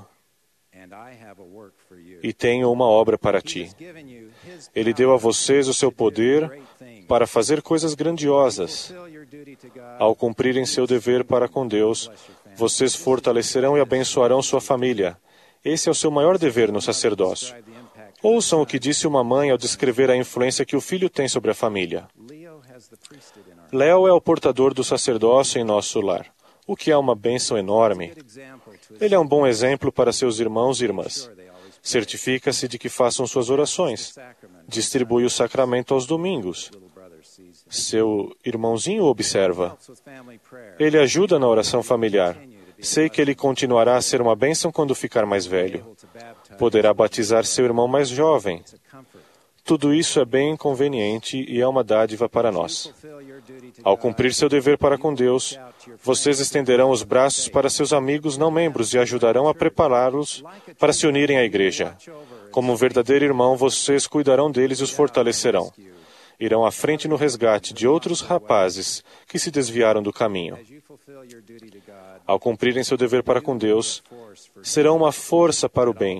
e tenho uma obra para ti. Ele deu a vocês o seu poder para fazer coisas grandiosas. Ao cumprirem seu dever para com Deus, vocês fortalecerão e abençoarão sua família. Esse é o seu maior dever no sacerdócio. Ouçam o que disse uma mãe ao descrever a influência que o filho tem sobre a família. Léo é o portador do sacerdócio em nosso lar, o que é uma bênção enorme. Ele é um bom exemplo para seus irmãos e irmãs. Certifica-se de que façam suas orações. Distribui o sacramento aos domingos. Seu irmãozinho observa. Ele ajuda na oração familiar. Sei que ele continuará a ser uma bênção quando ficar mais velho. Poderá batizar seu irmão mais jovem. Tudo isso é bem conveniente e é uma dádiva para nós. Ao cumprir seu dever para com Deus, vocês estenderão os braços para seus amigos não membros e ajudarão a prepará-los para se unirem à igreja. Como um verdadeiro irmão, vocês cuidarão deles e os fortalecerão. Irão à frente no resgate de outros rapazes que se desviaram do caminho. Ao cumprirem seu dever para com Deus, serão uma força para o bem.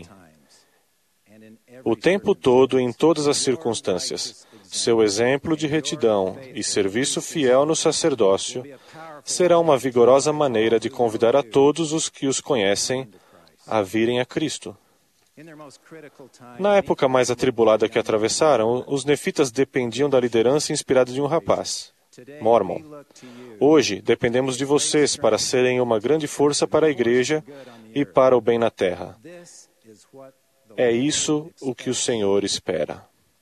O tempo todo, em todas as circunstâncias, seu exemplo de retidão e serviço fiel no sacerdócio será uma vigorosa maneira de convidar a todos os que os conhecem a virem a Cristo. Na época mais atribulada que atravessaram, os nefitas dependiam da liderança inspirada de um rapaz, Mormon. Hoje, dependemos de vocês para serem uma grande força para a Igreja e para o bem na terra. É isso o que o Senhor espera.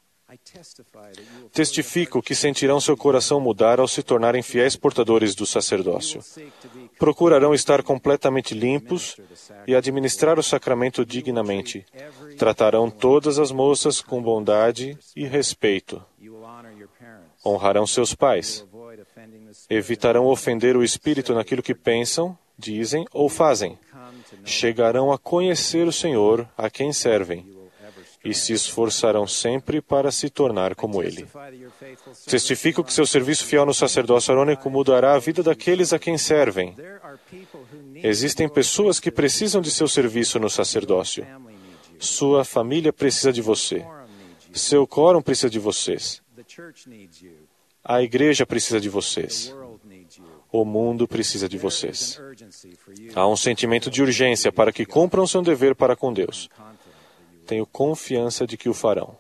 Testifico que sentirão seu coração mudar ao se tornarem fiéis portadores do sacerdócio. Procurarão estar completamente limpos e administrar o sacramento dignamente. Tratarão todas as moças com bondade e respeito. Honrarão seus pais. Evitarão ofender o Espírito naquilo que pensam, dizem ou fazem. Chegarão a conhecer o Senhor, a quem servem, e se esforçarão sempre para se tornar como Ele. Testifico que seu serviço fiel no sacerdócio arônico mudará a vida daqueles a quem servem. Existem pessoas que precisam de seu serviço no sacerdócio. Sua família precisa de você. Seu quórum precisa de vocês. A igreja precisa de vocês. O mundo precisa de vocês. Há um sentimento de urgência para que cumpram seu dever para com Deus. Tenho confiança de que o farão.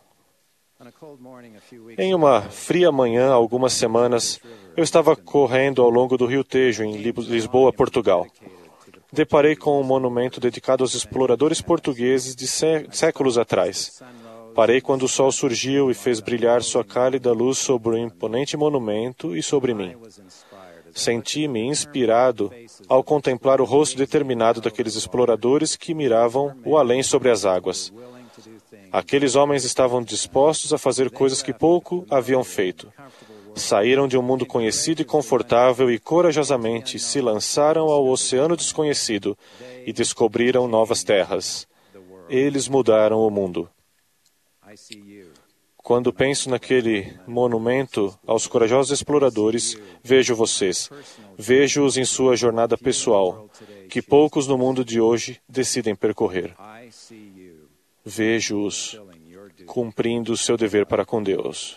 Em uma fria manhã, há algumas semanas, eu estava correndo ao longo do Rio Tejo, em Lisboa, Portugal. deparei com um monumento dedicado aos exploradores portugueses de sé- séculos atrás. Parei quando o sol surgiu e fez brilhar sua cálida luz sobre o imponente monumento e sobre mim. Senti-me inspirado ao contemplar o rosto determinado daqueles exploradores que miravam o além sobre as águas. Aqueles homens estavam dispostos a fazer coisas que pouco haviam feito. Saíram de um mundo conhecido e confortável e corajosamente se lançaram ao oceano desconhecido e descobriram novas terras. Eles mudaram o mundo. Quando penso naquele monumento aos corajosos exploradores, vejo vocês. Vejo-os em sua jornada pessoal, que poucos no mundo de hoje decidem percorrer. Vejo-os cumprindo o seu dever para com Deus.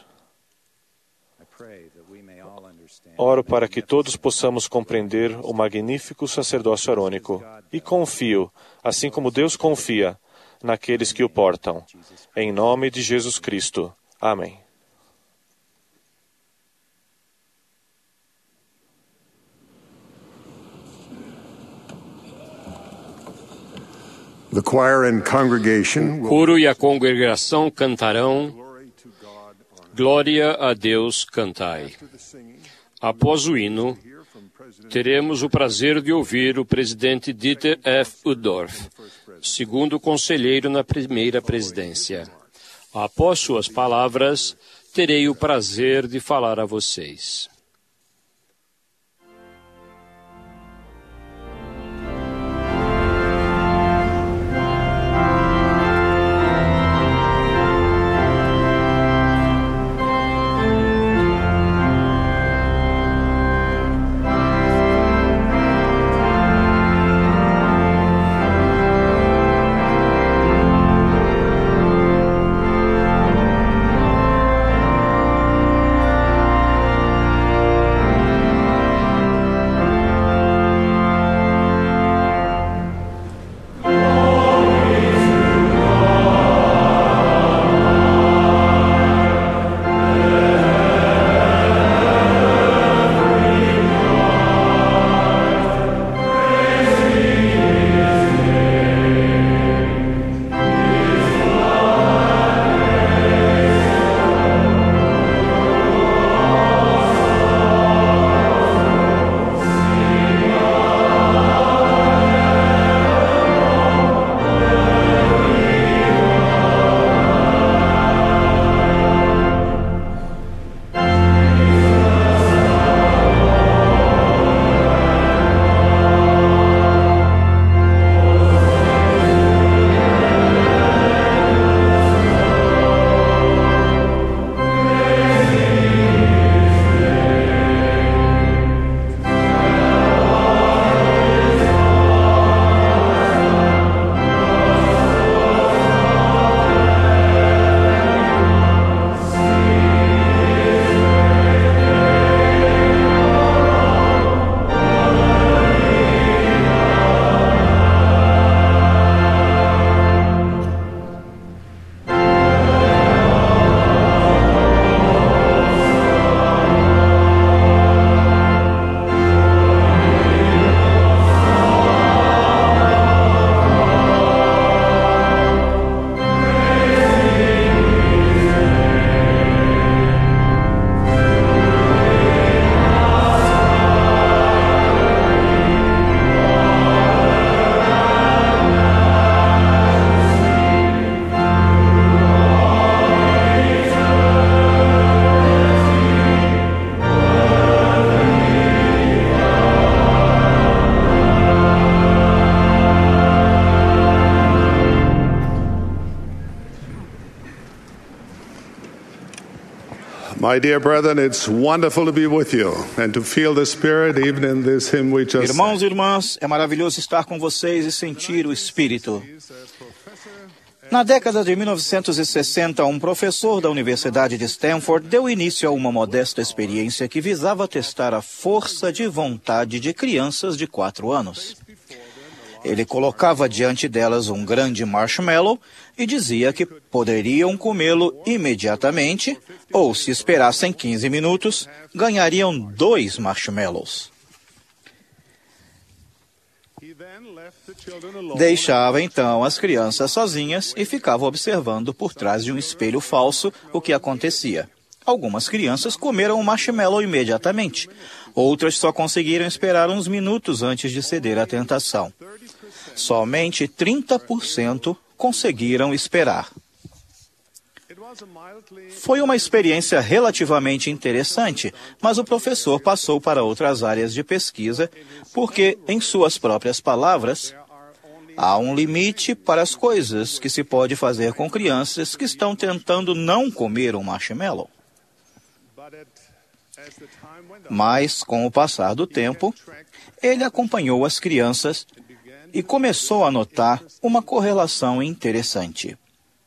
Oro para que todos possamos compreender o magnífico sacerdócio arônico e confio, assim como Deus confia, naqueles que o portam. Em nome de Jesus Cristo. Amém. The choir and congregation O coro e a congregação cantarão Glória a Deus, cantai. Após o hino, teremos o prazer de ouvir o presidente Dieter F. Uchtdorf, segundo conselheiro na primeira presidência. Após suas palavras, terei o prazer de falar a vocês. My dear brethren, it's wonderful to be with you and to feel the Spirit even in this hymn we just Irmãos sang. e irmãs, é maravilhoso estar com vocês e sentir o Espírito. Na década de mil novecentos e sessenta, um professor da Universidade de Stanford deu início a uma modesta experiência que visava testar a força de vontade de crianças de quatro anos. Ele colocava diante delas um grande marshmallow e dizia que poderiam comê-lo imediatamente ou, se esperassem quinze minutos, ganhariam dois marshmallows. Deixava então as crianças sozinhas e ficava observando por trás de um espelho falso o que acontecia. Algumas crianças comeram o marshmallow imediatamente. Outras só conseguiram esperar uns minutos antes de ceder à tentação. Somente trinta por cento conseguiram esperar. Foi uma experiência relativamente interessante, mas o professor passou para outras áreas de pesquisa, porque, em suas próprias palavras, há um limite para as coisas que se pode fazer com crianças que estão tentando não comer um marshmallow. Mas, com o passar do tempo, ele acompanhou as crianças e começou a notar uma correlação interessante.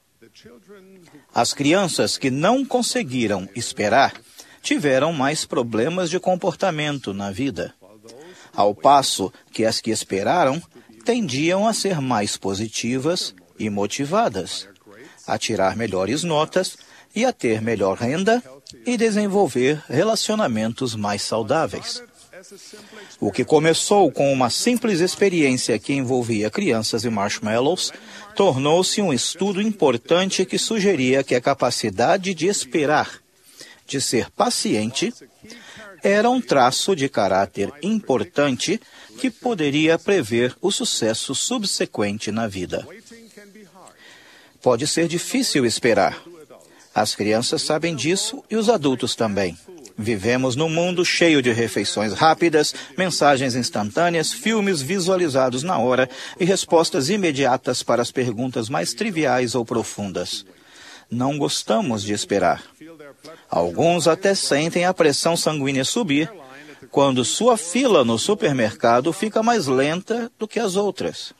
As crianças que não conseguiram esperar tiveram mais problemas de comportamento na vida, ao passo que as que esperaram tendiam a ser mais positivas e motivadas, a tirar melhores notas e a ter melhor renda e desenvolver relacionamentos mais saudáveis. O que começou com uma simples experiência que envolvia crianças e marshmallows tornou-se um estudo importante que sugeria que a capacidade de esperar, de ser paciente, era um traço de caráter importante que poderia prever o sucesso subsequente na vida. Pode ser difícil esperar. As crianças sabem disso e os adultos também. Vivemos num mundo cheio de refeições rápidas, mensagens instantâneas, filmes visualizados na hora e respostas imediatas para as perguntas mais triviais ou profundas. Não gostamos de esperar. Alguns até sentem a pressão sanguínea subir quando sua fila no supermercado fica mais lenta do que as outras.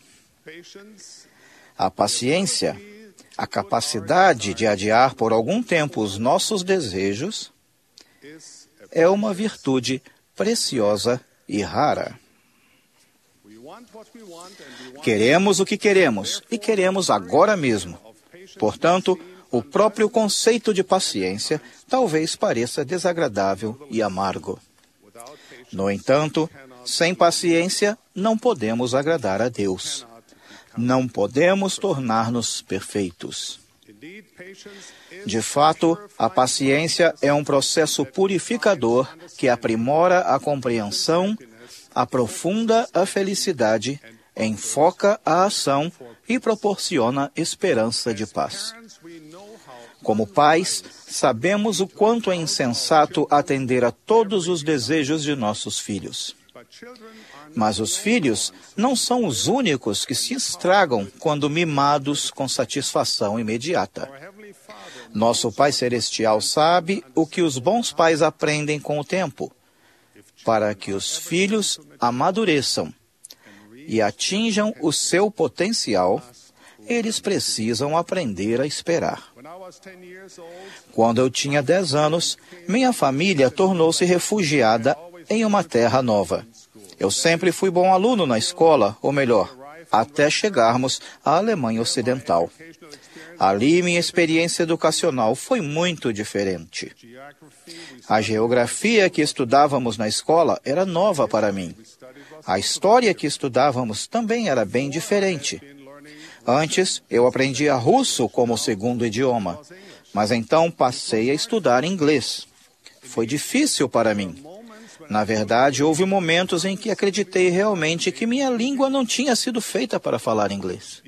A paciência, a capacidade de adiar por algum tempo os nossos desejos, é uma virtude preciosa e rara. Queremos o que queremos e queremos agora mesmo. Portanto, o próprio conceito de paciência talvez pareça desagradável e amargo. No entanto, sem paciência não podemos agradar a Deus. Não podemos tornar-nos perfeitos. De fato, a paciência é um processo purificador que aprimora a compreensão, aprofunda a felicidade, enfoca a ação e proporciona esperança de paz. Como pais, sabemos o quanto é insensato atender a todos os desejos de nossos filhos. Mas os filhos não são os únicos que se estragam quando mimados com satisfação imediata. Nosso Pai Celestial sabe o que os bons pais aprendem com o tempo, para que os filhos amadureçam e atinjam o seu potencial. Eles precisam aprender a esperar. Quando eu tinha dez anos, minha família tornou-se refugiada em uma terra nova. Eu sempre fui bom aluno na escola, ou melhor, até chegarmos à Alemanha Ocidental. Ali, minha experiência educacional foi muito diferente. A geografia que estudávamos na escola era nova para mim. A história que estudávamos também era bem diferente. Antes, eu aprendia russo como segundo idioma, mas então passei a estudar inglês. Foi difícil para mim. Na verdade, houve momentos em que acreditei realmente que minha língua não tinha sido feita para falar inglês.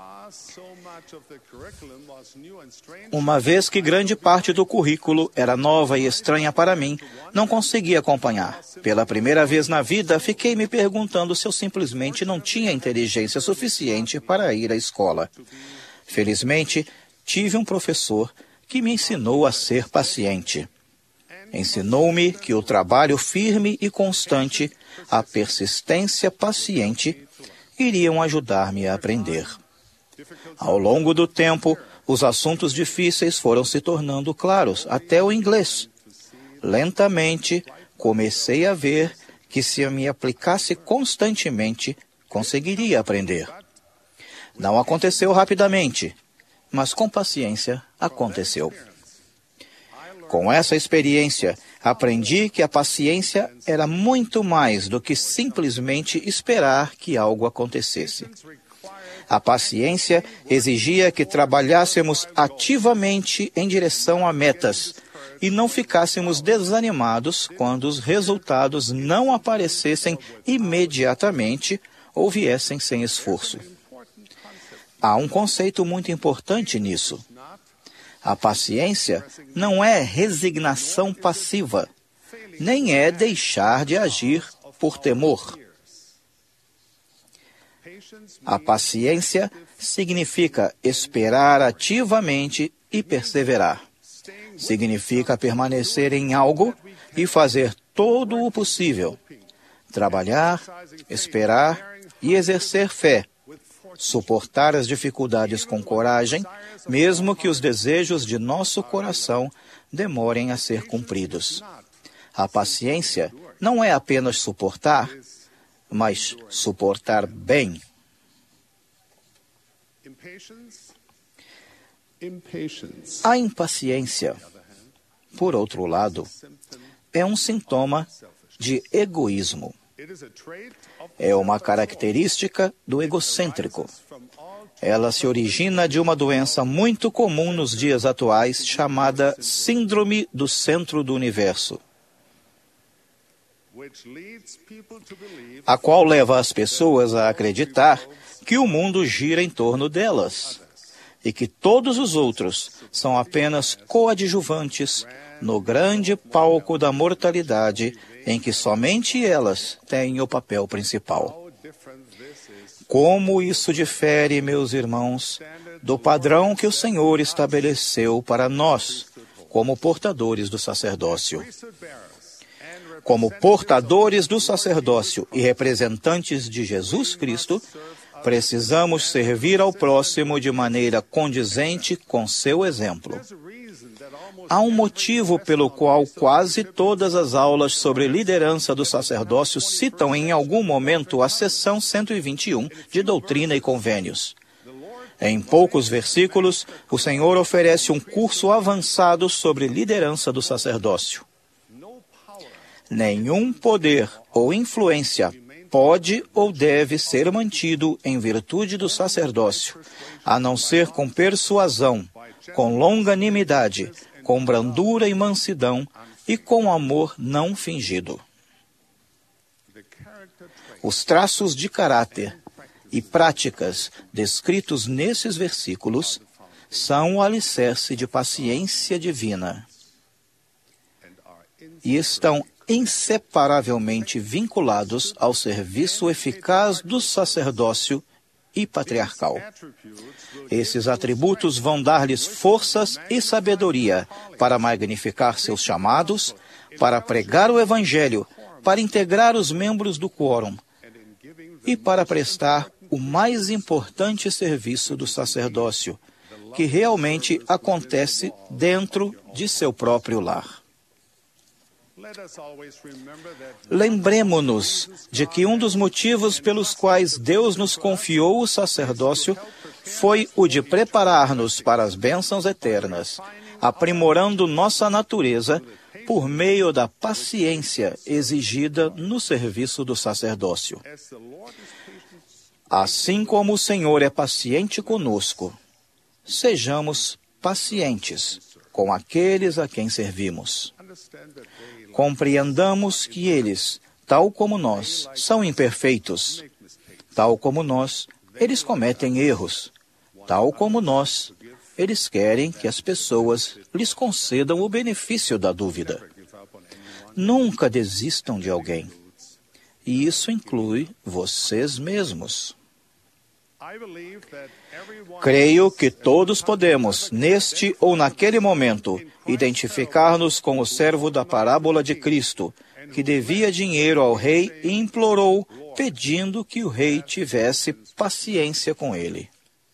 Uma vez que grande parte do currículo era nova e estranha para mim, não consegui acompanhar. Pela primeira vez na vida, fiquei me perguntando se eu simplesmente não tinha inteligência suficiente para ir à escola. Felizmente, tive um professor que me ensinou a ser paciente. Ensinou-me que o trabalho firme e constante, a persistência paciente, iriam ajudar-me a aprender. Ao longo do tempo, os assuntos difíceis foram se tornando claros, até o inglês. Lentamente, comecei a ver que se eu me aplicasse constantemente, conseguiria aprender. Não aconteceu rapidamente, mas com paciência aconteceu. Com essa experiência, aprendi que a paciência era muito mais do que simplesmente esperar que algo acontecesse. A paciência exigia que trabalhássemos ativamente em direção a metas e não ficássemos desanimados quando os resultados não aparecessem imediatamente ou viessem sem esforço. Há um conceito muito importante nisso. A paciência não é resignação passiva, nem é deixar de agir por temor. A paciência significa esperar ativamente e perseverar. Significa permanecer em algo e fazer todo o possível. Trabalhar, esperar e exercer fé. Suportar as dificuldades com coragem, mesmo que os desejos de nosso coração demorem a ser cumpridos. A paciência não é apenas suportar, mas suportar bem. A impaciência, por outro lado, é um sintoma de egoísmo. É uma característica do egocêntrico. Ela se origina de uma doença muito comum nos dias atuais, chamada Síndrome do Centro do Universo, a qual leva as pessoas a acreditar que o mundo gira em torno delas e que todos os outros são apenas coadjuvantes no grande palco da mortalidade em que somente elas têm o papel principal. Como isso difere, meus irmãos, do padrão que o Senhor estabeleceu para nós, como portadores do sacerdócio. Como portadores do sacerdócio e representantes de Jesus Cristo, precisamos servir ao próximo de maneira condizente com seu exemplo. Há um motivo pelo qual quase todas as aulas sobre liderança do sacerdócio citam em algum momento a seção cento e vinte e um de Doutrina e Convênios. Em poucos versículos, o Senhor oferece um curso avançado sobre liderança do sacerdócio. Nenhum poder ou influência pode ou deve ser mantido em virtude do sacerdócio, a não ser com persuasão, com longanimidade, com brandura e mansidão e com amor não fingido. Os traços de caráter e práticas descritos nesses versículos são o alicerce de paciência divina e estão inseparavelmente vinculados ao serviço eficaz do sacerdócio e patriarcal. Esses atributos vão dar-lhes forças e sabedoria para magnificar seus chamados, para pregar o Evangelho, para integrar os membros do quórum e para prestar o mais importante serviço do sacerdócio, que realmente acontece dentro de seu próprio lar. Lembremo-nos de que um dos motivos pelos quais Deus nos confiou o sacerdócio foi o de preparar-nos para as bênçãos eternas, aprimorando nossa natureza por meio da paciência exigida no serviço do sacerdócio. Assim como o Senhor é paciente conosco, sejamos pacientes com aqueles a quem servimos. Compreendamos que eles, tal como nós, são imperfeitos. Tal como nós, eles cometem erros. Tal como nós, eles querem que as pessoas lhes concedam o benefício da dúvida. Nunca desistam de alguém. E isso inclui vocês mesmos. Creio que todos podemos, neste ou naquele momento, identificar-nos com o servo da parábola de Cristo, que devia dinheiro ao rei e implorou, pedindo que o rei tivesse paciência com ele.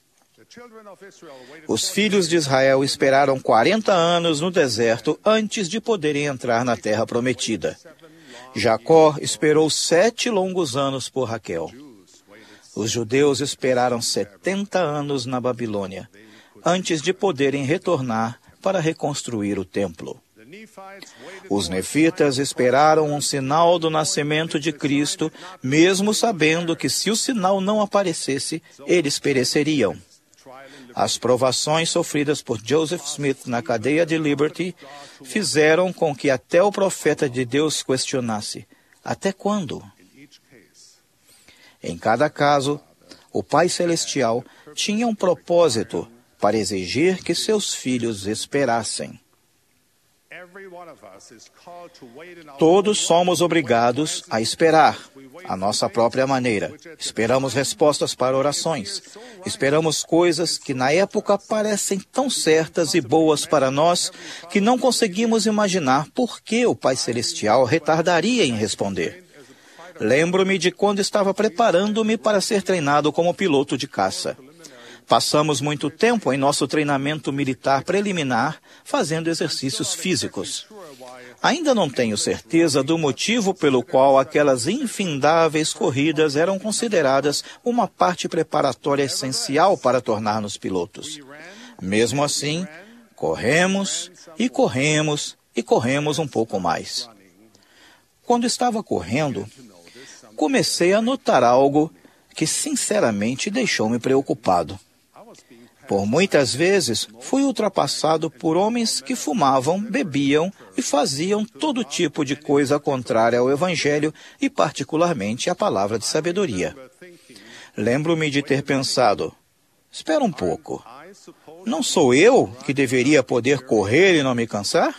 Os filhos de Israel esperaram quarenta anos no deserto antes de poderem entrar na terra prometida. Jacó esperou sete longos anos por Raquel. Os judeus esperaram setenta anos na Babilônia, antes de poderem retornar para reconstruir o templo. Os nefitas esperaram um sinal do nascimento de Cristo, mesmo sabendo que se o sinal não aparecesse, eles pereceriam. As provações sofridas por Joseph Smith na cadeia de Liberty fizeram com que até o profeta de Deus questionasse: até quando? Em cada caso, o Pai Celestial tinha um propósito para exigir que seus filhos esperassem. Todos somos obrigados a esperar, à nossa própria maneira. Esperamos respostas para orações. Esperamos coisas que na época parecem tão certas e boas para nós que não conseguimos imaginar por que o Pai Celestial retardaria em responder. Lembro-me de quando estava preparando-me para ser treinado como piloto de caça. Passamos muito tempo em nosso treinamento militar preliminar fazendo exercícios físicos. Ainda não tenho certeza do motivo pelo qual aquelas infindáveis corridas eram consideradas uma parte preparatória essencial para tornar-nos pilotos. Mesmo assim, corremos e corremos e corremos um pouco mais. Quando estava correndo, comecei a notar algo que sinceramente deixou-me preocupado. Por muitas vezes, fui ultrapassado por homens que fumavam, bebiam e faziam todo tipo de coisa contrária ao Evangelho e, particularmente, à palavra de sabedoria. Lembro-me de ter pensado: espera um pouco, não sou eu que deveria poder correr e não me cansar?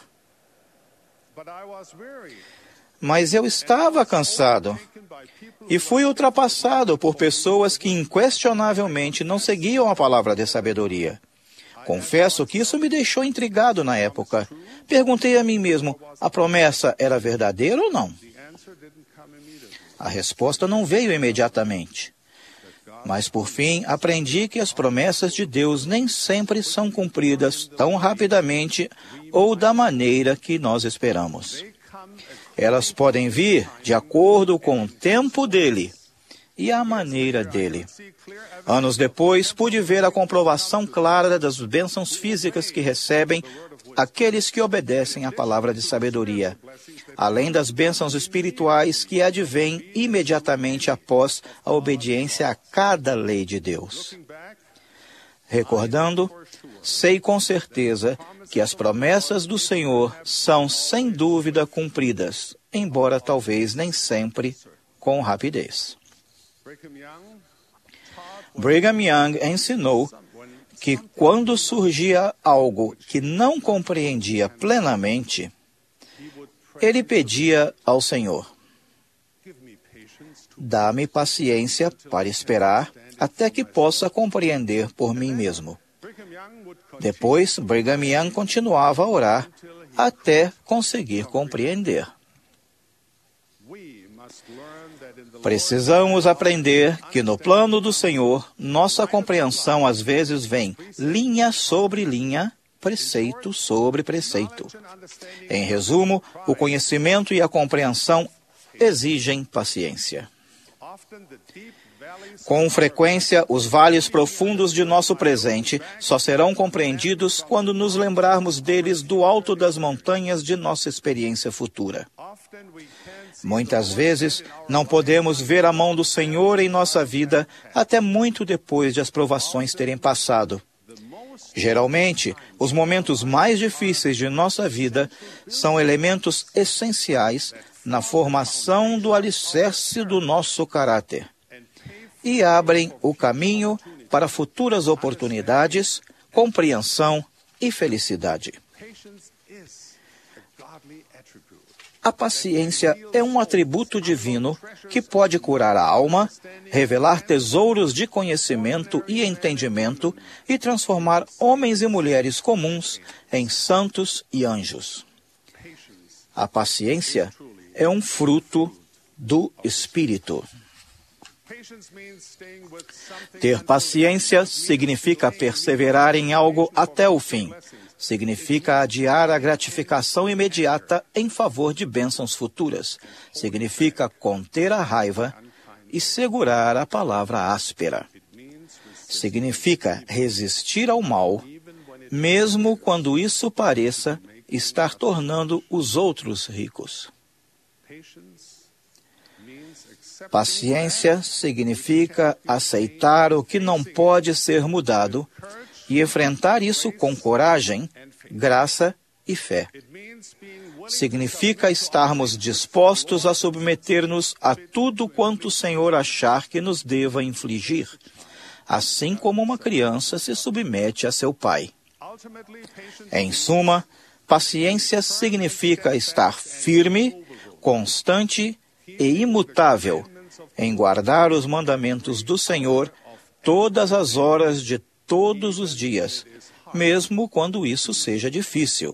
Mas eu estava cansado e fui ultrapassado por pessoas que inquestionavelmente não seguiam a palavra de sabedoria. Confesso que isso me deixou intrigado na época. Perguntei a mim mesmo: a promessa era verdadeira ou não? A resposta não veio imediatamente. Mas, por fim, aprendi que as promessas de Deus nem sempre são cumpridas tão rapidamente ou da maneira que nós esperamos. Elas podem vir de acordo com o tempo dele e a maneira dele. Anos depois, pude ver a comprovação clara das bênçãos físicas que recebem aqueles que obedecem à palavra de sabedoria, além das bênçãos espirituais que advêm imediatamente após a obediência a cada lei de Deus. Recordando, sei com certeza que as promessas do Senhor são sem dúvida cumpridas, embora talvez nem sempre com rapidez. Brigham Young ensinou que quando surgia algo que não compreendia plenamente, ele pedia ao Senhor: dá-me paciência para esperar até que possa compreender por mim mesmo. Depois, Brigham Young continuava a orar até conseguir compreender. Precisamos aprender que no plano do Senhor, nossa compreensão às vezes vem linha sobre linha, preceito sobre preceito. Em resumo, o conhecimento e a compreensão exigem paciência. Com frequência, os vales profundos de nosso presente só serão compreendidos quando nos lembrarmos deles do alto das montanhas de nossa experiência futura. Muitas vezes, não podemos ver a mão do Senhor em nossa vida até muito depois de as provações terem passado. Geralmente, os momentos mais difíceis de nossa vida são elementos essenciais na formação do alicerce do nosso caráter e abrem o caminho para futuras oportunidades, compreensão e felicidade. A paciência é um atributo divino que pode curar a alma, revelar tesouros de conhecimento e entendimento e transformar homens e mulheres comuns em santos e anjos. A paciência é um fruto do Espírito. Ter paciência significa perseverar em algo até o fim. Significa adiar a gratificação imediata em favor de bênçãos futuras. Significa conter a raiva e segurar a palavra áspera. Significa resistir ao mal, mesmo quando isso pareça estar tornando os outros ricos. Paciência significa aceitar o que não pode ser mudado e enfrentar isso com coragem, graça e fé. Significa estarmos dispostos a submeter-nos a tudo quanto o Senhor achar que nos deva infligir, assim como uma criança se submete a seu pai. Em suma, paciência significa estar firme, constante e imutável em guardar os mandamentos do Senhor todas as horas de todos os dias, mesmo quando isso seja difícil.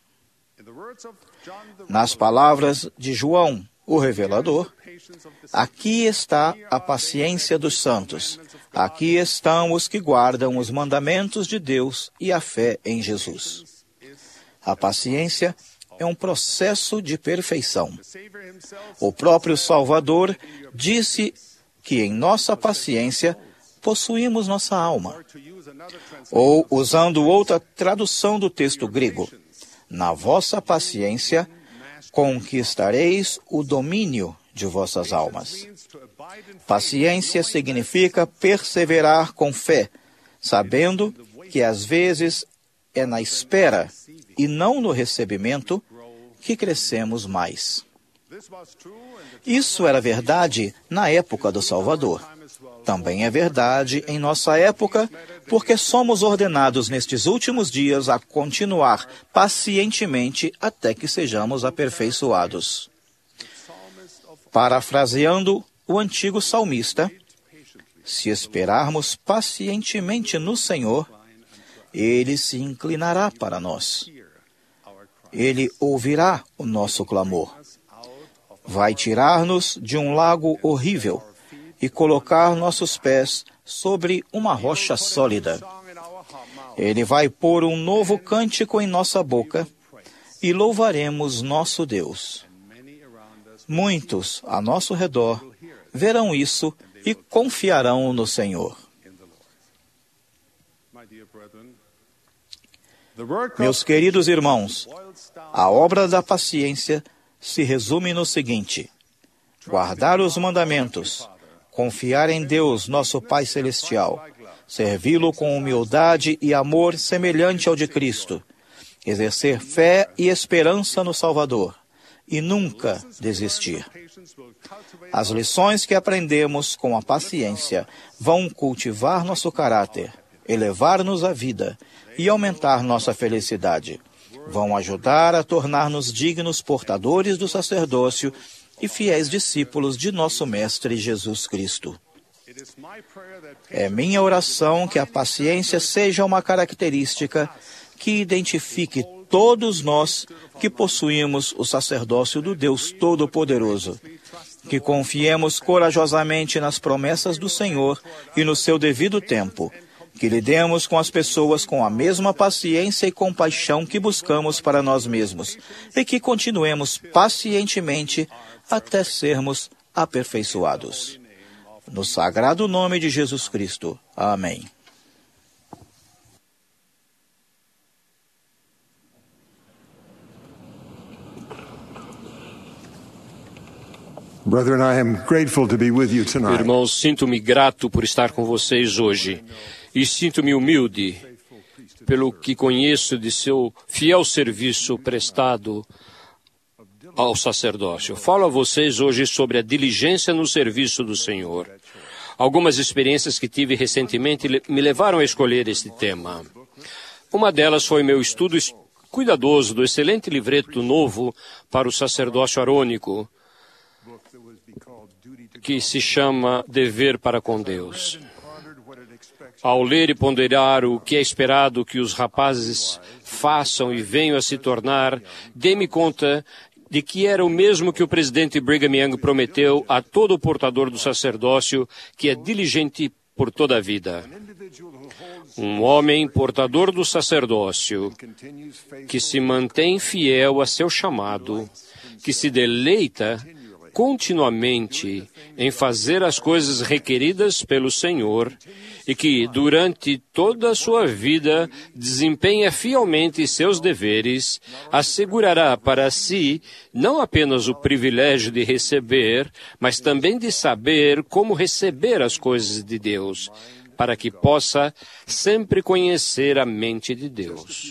Nas palavras de João, o revelador, aqui está a paciência dos santos. Aqui estão os que guardam os mandamentos de Deus e a fé em Jesus. A paciência é um processo de perfeição. O próprio Salvador disse que em nossa paciência possuímos nossa alma. Ou, usando outra tradução do texto grego, na vossa paciência conquistareis o domínio de vossas almas. Paciência significa perseverar com fé, sabendo que às vezes é na espera e não no recebimento que crescemos mais. Isso era verdade na época do Salvador. Também é verdade em nossa época, porque somos ordenados nestes últimos dias a continuar pacientemente até que sejamos aperfeiçoados. Parafraseando o antigo salmista, se esperarmos pacientemente no Senhor, Ele se inclinará para nós. Ele ouvirá o nosso clamor. Vai tirar-nos de um lago horrível e colocar nossos pés sobre uma rocha sólida. Ele vai pôr um novo cântico em nossa boca e louvaremos nosso Deus. Muitos a nosso redor verão isso e confiarão no Senhor. Meus queridos irmãos, a obra da paciência se resume no seguinte: guardar os mandamentos, confiar em Deus, nosso Pai Celestial, servi-lo com humildade e amor semelhante ao de Cristo, exercer fé e esperança no Salvador, e nunca desistir. As lições que aprendemos com a paciência vão cultivar nosso caráter, elevar-nos à vida e aumentar nossa felicidade. Vão ajudar a tornar-nos dignos portadores do sacerdócio e fiéis discípulos de nosso Mestre Jesus Cristo. É minha oração que a paciência seja uma característica que identifique todos nós que possuímos o sacerdócio do Deus Todo-Poderoso, que confiemos corajosamente nas promessas do Senhor e no seu devido tempo, que lidemos com as pessoas com a mesma paciência e compaixão que buscamos para nós mesmos, e que continuemos pacientemente até sermos aperfeiçoados. No sagrado nome de Jesus Cristo. Amém. Brethren, I am grateful to be with you tonight. Irmãos, sinto-me grato por estar com vocês hoje e sinto-me humilde pelo que conheço de seu fiel serviço prestado ao sacerdócio. Falo a vocês hoje sobre a diligência no serviço do Senhor. Algumas experiências que tive recentemente me levaram a escolher este tema. Uma delas foi meu estudo cuidadoso do excelente livreto novo para o sacerdócio arônico, que se chama Dever para com Deus. Ao ler e ponderar o que é esperado que os rapazes façam e venham a se tornar, dei-me conta de que era o mesmo que o presidente Brigham Young prometeu a todo portador do sacerdócio, que é diligente por toda a vida. Um homem portador do sacerdócio, que se mantém fiel a seu chamado, que se deleita continuamente em fazer as coisas requeridas pelo Senhor e que, durante toda a sua vida, desempenha fielmente seus deveres, assegurará para si não apenas o privilégio de receber, mas também de saber como receber as coisas de Deus, para que possa sempre conhecer a mente de Deus.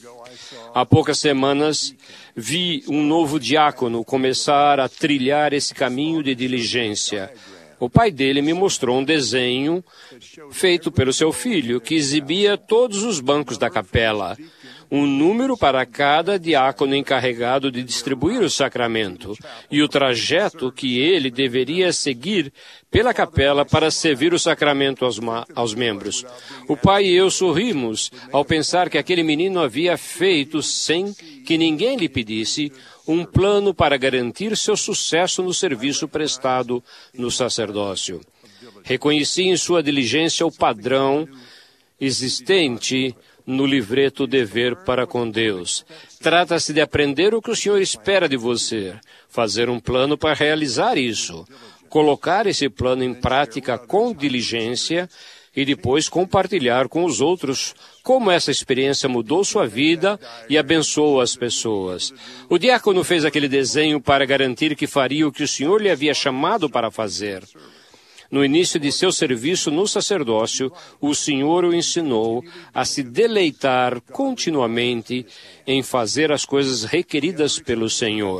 Há poucas semanas, vi um novo diácono começar a trilhar esse caminho de diligência. O pai dele me mostrou um desenho feito pelo seu filho, que exibia todos os bancos da capela, um número para cada diácono encarregado de distribuir o sacramento e o trajeto que ele deveria seguir pela capela para servir o sacramento aos, aos membros. O pai e eu sorrimos ao pensar que aquele menino havia feito, sem que ninguém lhe pedisse, um plano para garantir seu sucesso no serviço prestado no sacerdócio. Reconheci em sua diligência o padrão existente no livreto Dever para com Deus. Trata-se de aprender o que o Senhor espera de você, fazer um plano para realizar isso, colocar esse plano em prática com diligência e depois compartilhar com os outros como essa experiência mudou sua vida e abençoou as pessoas. O diácono fez aquele desenho para garantir que faria o que o Senhor lhe havia chamado para fazer. No início de seu serviço no sacerdócio, o Senhor o ensinou a se deleitar continuamente em fazer as coisas requeridas pelo Senhor.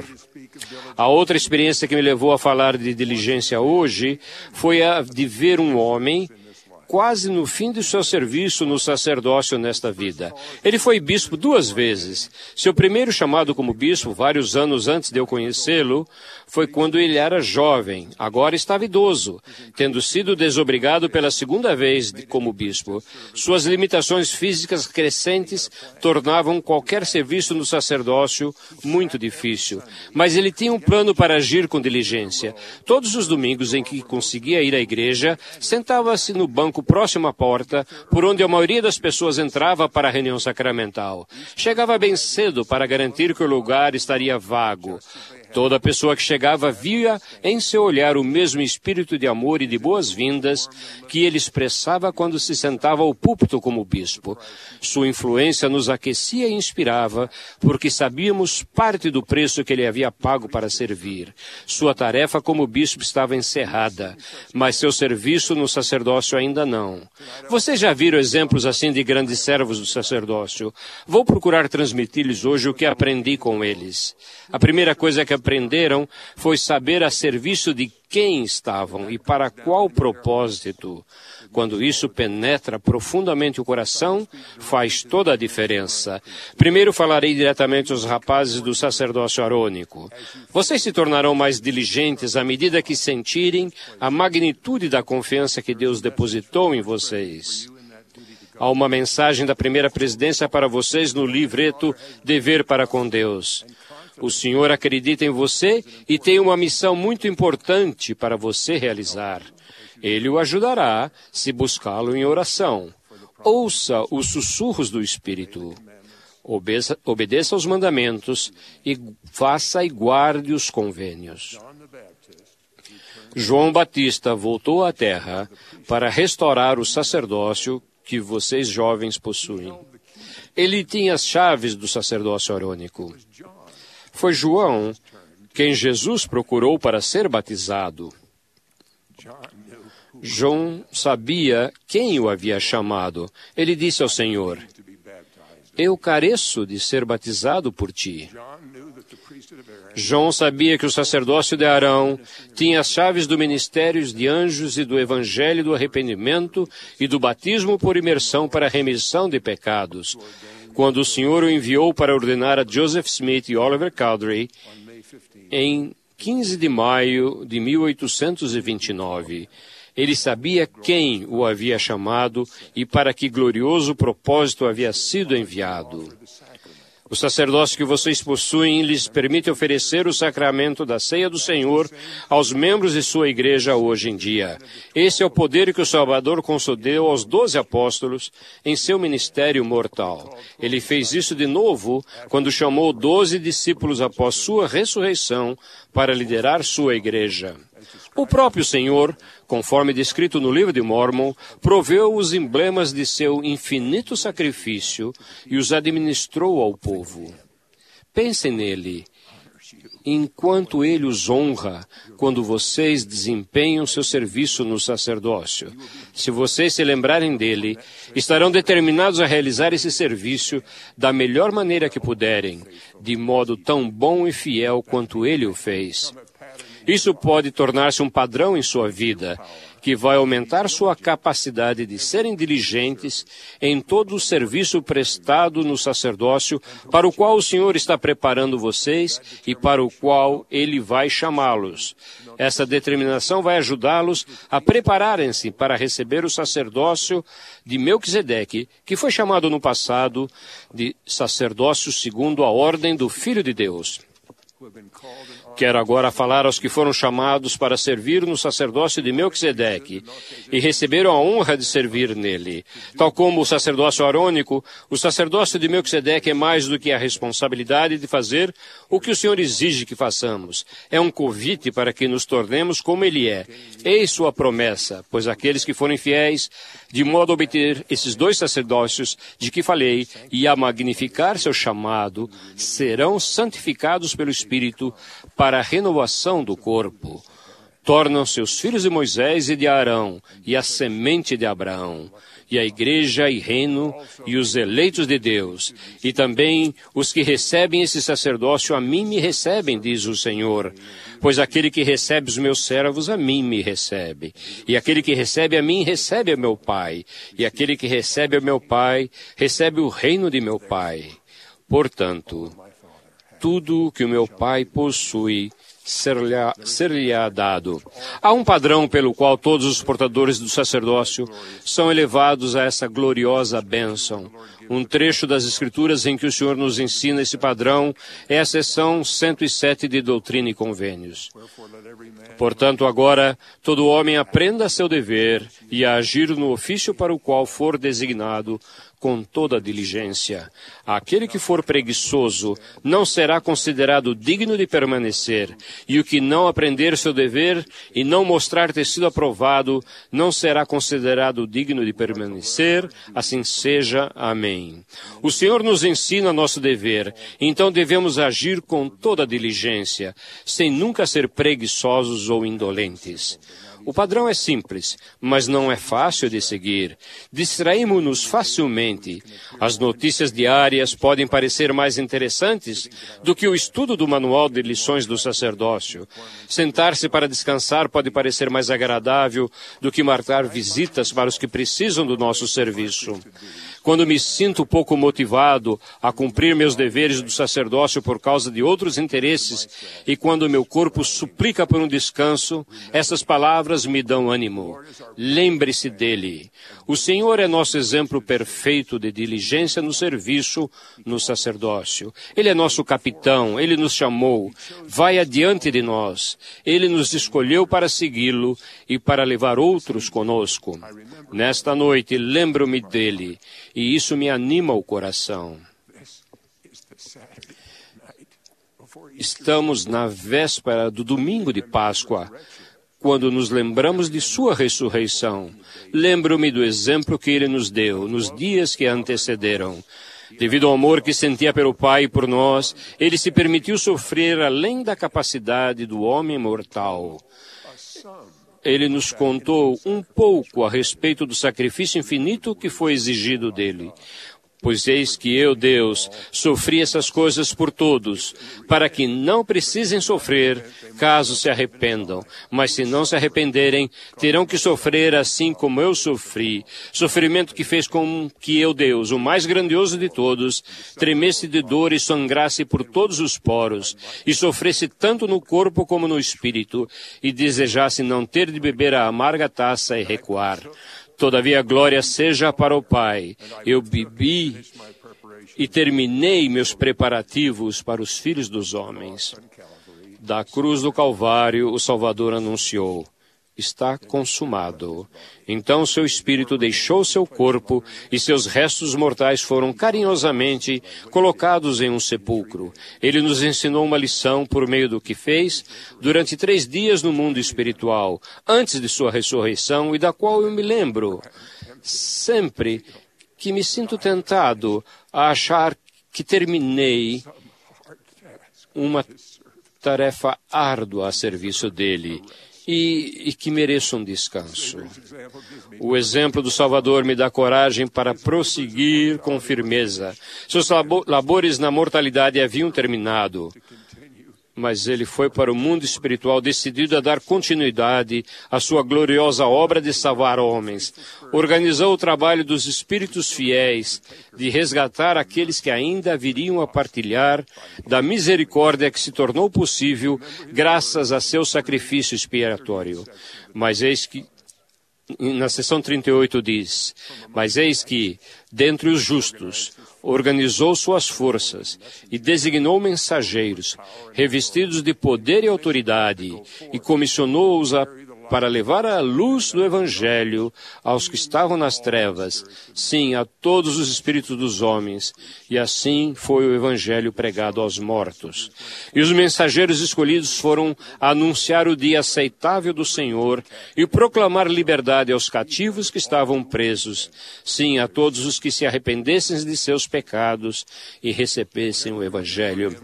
A outra experiência que me levou a falar de diligência hoje foi a de ver um homem quase no fim de seu serviço no sacerdócio nesta vida. Ele foi bispo duas vezes. Seu primeiro chamado como bispo, vários anos antes de eu conhecê-lo, foi quando ele era jovem, agora estava idoso, tendo sido desobrigado pela segunda vez como bispo. Suas limitações físicas crescentes tornavam qualquer serviço no sacerdócio muito difícil. Mas ele tinha um plano para agir com diligência. Todos os domingos em que conseguia ir à igreja, sentava-se no banco próximo à porta, por onde a maioria das pessoas entrava para a reunião sacramental. Chegava bem cedo para garantir que o lugar estaria vago. Toda pessoa que chegava via em seu olhar o mesmo espírito de amor e de boas-vindas que ele expressava quando se sentava ao púlpito como bispo. Sua influência nos aquecia e inspirava, porque sabíamos parte do preço que ele havia pago para servir. Sua tarefa como bispo estava encerrada, mas seu serviço no sacerdócio ainda não. Vocês já viram exemplos assim de grandes servos do sacerdócio? Vou procurar transmitir-lhes hoje o que aprendi com eles. A primeira coisa que aprenderam foi saber a serviço de quem estavam e para qual propósito. Quando isso penetra profundamente o coração, faz toda a diferença. Primeiro falarei diretamente aos rapazes do sacerdócio arônico. Vocês se tornarão mais diligentes à medida que sentirem a magnitude da confiança que Deus depositou em vocês. Há uma mensagem da primeira presidência para vocês no livreto Dever para com Deus. O Senhor acredita em você e tem uma missão muito importante para você realizar. Ele o ajudará se buscá-lo em oração. Ouça os sussurros do Espírito. Obedeça, obedeça aos mandamentos e faça e guarde os convênios. João Batista voltou à terra para restaurar o sacerdócio que vocês jovens possuem. Ele tinha as chaves do sacerdócio arônico. Foi João quem Jesus procurou para ser batizado. João sabia quem o havia chamado. Ele disse ao Senhor: eu careço de ser batizado por ti. João sabia que o sacerdócio de Arão tinha as chaves do ministério de anjos e do evangelho do arrependimento e do batismo por imersão para a remissão de pecados, quando o Senhor o enviou para ordenar a Joseph Smith e Oliver Cowdery em quinze de maio de mil oitocentos e vinte e nove. Ele sabia quem o havia chamado e para que glorioso propósito havia sido enviado. O sacerdócio que vocês possuem lhes permite oferecer o sacramento da ceia do Senhor aos membros de sua igreja hoje em dia. Esse é o poder que o Salvador concedeu aos doze apóstolos em seu ministério mortal. Ele fez isso de novo quando chamou doze discípulos após sua ressurreição para liderar sua igreja. O próprio Senhor, conforme descrito no livro de Mórmon, proveu os emblemas de seu infinito sacrifício e os administrou ao povo. Pensem nele, enquanto ele os honra quando vocês desempenham seu serviço no sacerdócio. Se vocês se lembrarem dele, estarão determinados a realizar esse serviço da melhor maneira que puderem, de modo tão bom e fiel quanto ele o fez. Isso pode tornar-se um padrão em sua vida, que vai aumentar sua capacidade de serem diligentes em todo o serviço prestado no sacerdócio para o qual o Senhor está preparando vocês e para o qual Ele vai chamá-los. Essa determinação vai ajudá-los a prepararem-se para receber o sacerdócio de Melquisedeque, que foi chamado no passado de sacerdócio segundo a ordem do Filho de Deus. Quero agora falar aos que foram chamados para servir no sacerdócio de Melquisedeque e receberam a honra de servir nele. Tal como o sacerdócio arônico, o sacerdócio de Melquisedeque é mais do que a responsabilidade de fazer o que o Senhor exige que façamos. É um convite para que nos tornemos como ele é. Eis sua promessa, pois aqueles que forem fiéis, de modo a obter esses dois sacerdócios de que falei e a magnificar seu chamado, serão santificados pelo Espírito para a renovação do corpo. Tornam-se os filhos de Moisés e de Arão, e a semente de Abraão, e a igreja e reino, e os eleitos de Deus, e também os que recebem esse sacerdócio a mim me recebem, diz o Senhor. Pois aquele que recebe os meus servos a mim me recebe, e aquele que recebe a mim recebe a meu Pai, e aquele que recebe a meu Pai recebe o reino de meu Pai. Portanto, tudo que o meu Pai possui ser-lhe-á ser-lhe-á dado. Há um padrão pelo qual todos os portadores do sacerdócio são elevados a essa gloriosa bênção. Um trecho das Escrituras em que o Senhor nos ensina esse padrão é a seção cento e sete de Doutrina e Convênios. Portanto, agora, todo homem aprenda a seu dever e a agir no ofício para o qual for designado com toda a diligência. Aquele que for preguiçoso não será considerado digno de permanecer, e o que não aprender seu dever e não mostrar ter sido aprovado não será considerado digno de permanecer. Assim seja. Amém. O Senhor nos ensina nosso dever, então devemos agir com toda a diligência, sem nunca ser preguiçosos ou indolentes. O padrão é simples, mas não é fácil de seguir. Distraímos-nos facilmente. As notícias diárias podem parecer mais interessantes do que o estudo do manual de lições do sacerdócio. Sentar-se para descansar pode parecer mais agradável do que marcar visitas para os que precisam do nosso serviço. Quando me sinto pouco motivado a cumprir meus deveres do sacerdócio por causa de outros interesses e quando meu corpo suplica por um descanso, essas palavras me dão ânimo. Lembre-se dele. O Senhor é nosso exemplo perfeito de diligência no serviço no sacerdócio. Ele é nosso capitão, ele nos chamou, vai adiante de nós. Ele nos escolheu para segui-lo e para levar outros conosco. Nesta noite, lembro-me dele, e isso me anima o coração. Estamos na véspera do domingo de Páscoa, quando nos lembramos de sua ressurreição. Lembro-me do exemplo que ele nos deu nos dias que antecederam. Devido ao amor que sentia pelo Pai e por nós, ele se permitiu sofrer além da capacidade do homem mortal. Ele nos contou um pouco a respeito do sacrifício infinito que foi exigido dele. Pois eis que eu, Deus, sofri essas coisas por todos, para que não precisem sofrer, caso se arrependam. Mas se não se arrependerem, terão que sofrer assim como eu sofri. Sofrimento que fez com que eu, Deus, o mais grandioso de todos, tremesse de dor e sangrasse por todos os poros, e sofresse tanto no corpo como no espírito, e desejasse não ter de beber a amarga taça e recuar. Todavia, glória seja para o Pai. Eu bebi e terminei meus preparativos para os filhos dos homens. Da cruz do Calvário, o Salvador anunciou: está consumado. Então seu espírito deixou seu corpo e seus restos mortais foram carinhosamente colocados em um sepulcro. Ele nos ensinou uma lição por meio do que fez durante três dias no mundo espiritual, antes de sua ressurreição, e da qual eu me lembro sempre que me sinto tentado a achar que terminei uma tarefa árdua a serviço dele e, e que mereço um descanso. O exemplo do Salvador me dá coragem para prosseguir com firmeza. Seus labo- labores na mortalidade haviam terminado, mas ele foi para o mundo espiritual decidido a dar continuidade à sua gloriosa obra de salvar homens. Organizou o trabalho dos espíritos fiéis, de resgatar aqueles que ainda viriam a partilhar da misericórdia que se tornou possível graças a seu sacrifício expiatório. Mas eis que, na seção trinta e oito diz, mas eis que, dentre os justos, organizou suas forças e designou mensageiros, revestidos de poder e autoridade, e comissionou-os a para levar a luz do Evangelho aos que estavam nas trevas, sim, a todos os espíritos dos homens, e assim foi o Evangelho pregado aos mortos. E os mensageiros escolhidos foram anunciar o dia aceitável do Senhor e proclamar liberdade aos cativos que estavam presos, sim, a todos os que se arrependessem de seus pecados e recebessem o Evangelho.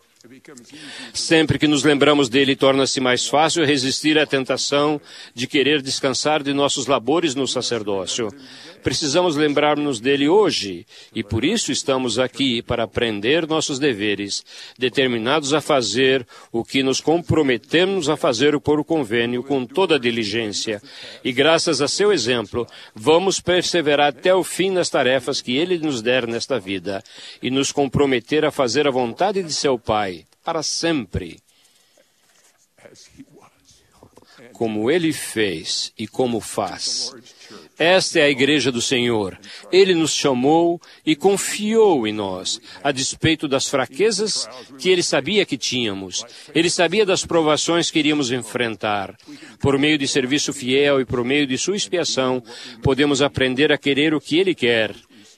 Sempre que nos lembramos dele, torna-se mais fácil resistir à tentação de querer descansar de nossos labores no sacerdócio. Precisamos lembrar-nos dele hoje, e por isso estamos aqui, para aprender nossos deveres, determinados a fazer o que nos comprometemos a fazer por convênio com toda diligência. E graças a seu exemplo, vamos perseverar até o fim nas tarefas que ele nos der nesta vida, e nos comprometer a fazer a vontade de seu Pai, para sempre. Como ele fez e como faz. Esta é a igreja do Senhor. Ele nos chamou e confiou em nós, a despeito das fraquezas que ele sabia que tínhamos. Ele sabia das provações que iríamos enfrentar. Por meio de serviço fiel e por meio de sua expiação, podemos aprender a querer o que ele quer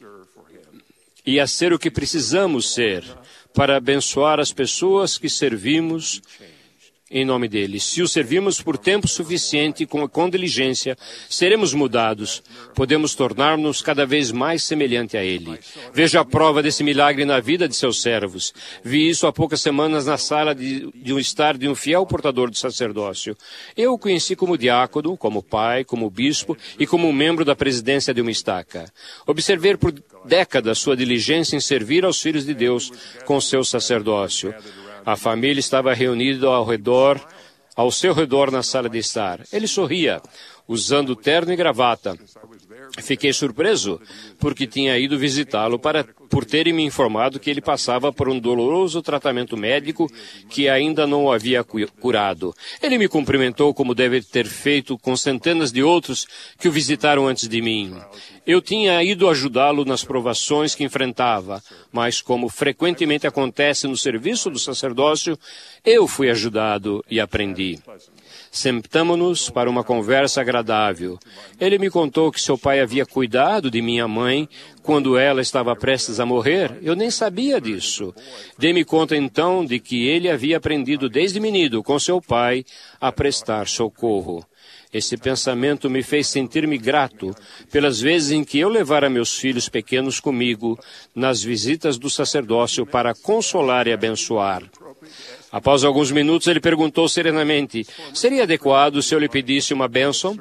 e a ser o que precisamos ser, para abençoar as pessoas que servimos em nome dele. Se o servimos por tempo suficiente e com, com diligência, seremos mudados. Podemos tornar-nos cada vez mais semelhante a ele. Veja a prova desse milagre na vida de seus servos. Vi isso há poucas semanas na sala de, de um estar de um fiel portador do sacerdócio. Eu o conheci como diácono, como pai, como bispo e como membro da presidência de uma estaca. Observei por décadas sua diligência em servir aos filhos de Deus com seu sacerdócio. A família estava reunida ao redor, ao seu redor na sala de estar. Ele sorria, usando terno e gravata. Fiquei surpreso, porque tinha ido visitá-lo para, por terem me informado que ele passava por um doloroso tratamento médico que ainda não o havia curado. Ele me cumprimentou como deve ter feito com centenas de outros que o visitaram antes de mim. Eu tinha ido ajudá-lo nas provações que enfrentava, mas como frequentemente acontece no serviço do sacerdócio, eu fui ajudado e aprendi. Sentamo-nos para uma conversa agradável. Ele me contou que seu pai havia cuidado de minha mãe quando ela estava prestes a morrer. Eu nem sabia disso. Dei-me conta então de que ele havia aprendido desde menino com seu pai a prestar socorro. Esse pensamento me fez sentir-me grato pelas vezes em que eu levara meus filhos pequenos comigo nas visitas do sacerdócio para consolar e abençoar. Após alguns minutos, ele perguntou serenamente, seria adequado se eu lhe pedisse uma bênção?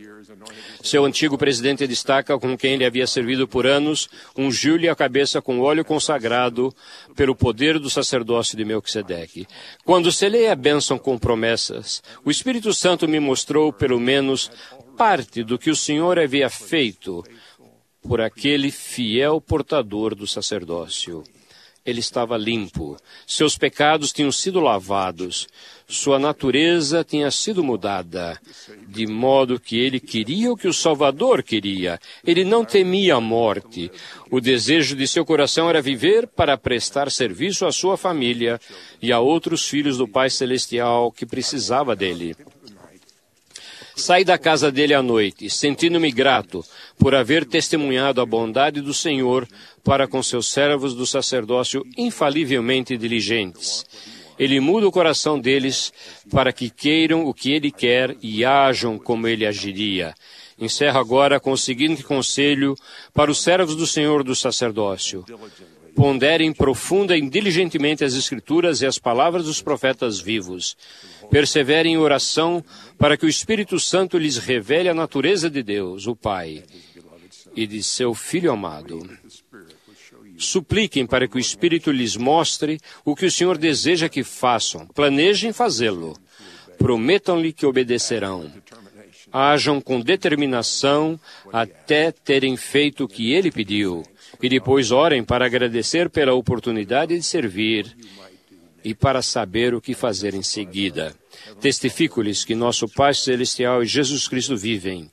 Seu antigo presidente de estaca, com quem ele havia servido por anos, ungiu-lhe a cabeça com óleo consagrado pelo poder do sacerdócio de Melquisedeque. Quando selei a bênção com promessas, o Espírito Santo me mostrou, pelo menos, parte do que o Senhor havia feito por aquele fiel portador do sacerdócio. Ele estava limpo, seus pecados tinham sido lavados, sua natureza tinha sido mudada, de modo que ele queria o que o Salvador queria. Ele não temia a morte. O desejo de seu coração era viver para prestar serviço à sua família e a outros filhos do Pai Celestial que precisava dele. Saí da casa dele à noite, sentindo-me grato por haver testemunhado a bondade do Senhor para com seus servos do sacerdócio infalivelmente diligentes. Ele muda o coração deles para que queiram o que ele quer e ajam como ele agiria. Encerro agora com o seguinte conselho para os servos do Senhor do sacerdócio. Ponderem profunda e diligentemente as Escrituras e as palavras dos profetas vivos. Perseverem em oração para que o Espírito Santo lhes revele a natureza de Deus, o Pai, e de seu Filho amado. Supliquem para que o Espírito lhes mostre o que o Senhor deseja que façam. Planejem fazê-lo. Prometam-lhe que obedecerão. Ajam com determinação até terem feito o que ele pediu. E depois orem para agradecer pela oportunidade de servir e para saber o que fazer em seguida. Testifico-lhes que nosso Pai Celestial e Jesus Cristo vivem.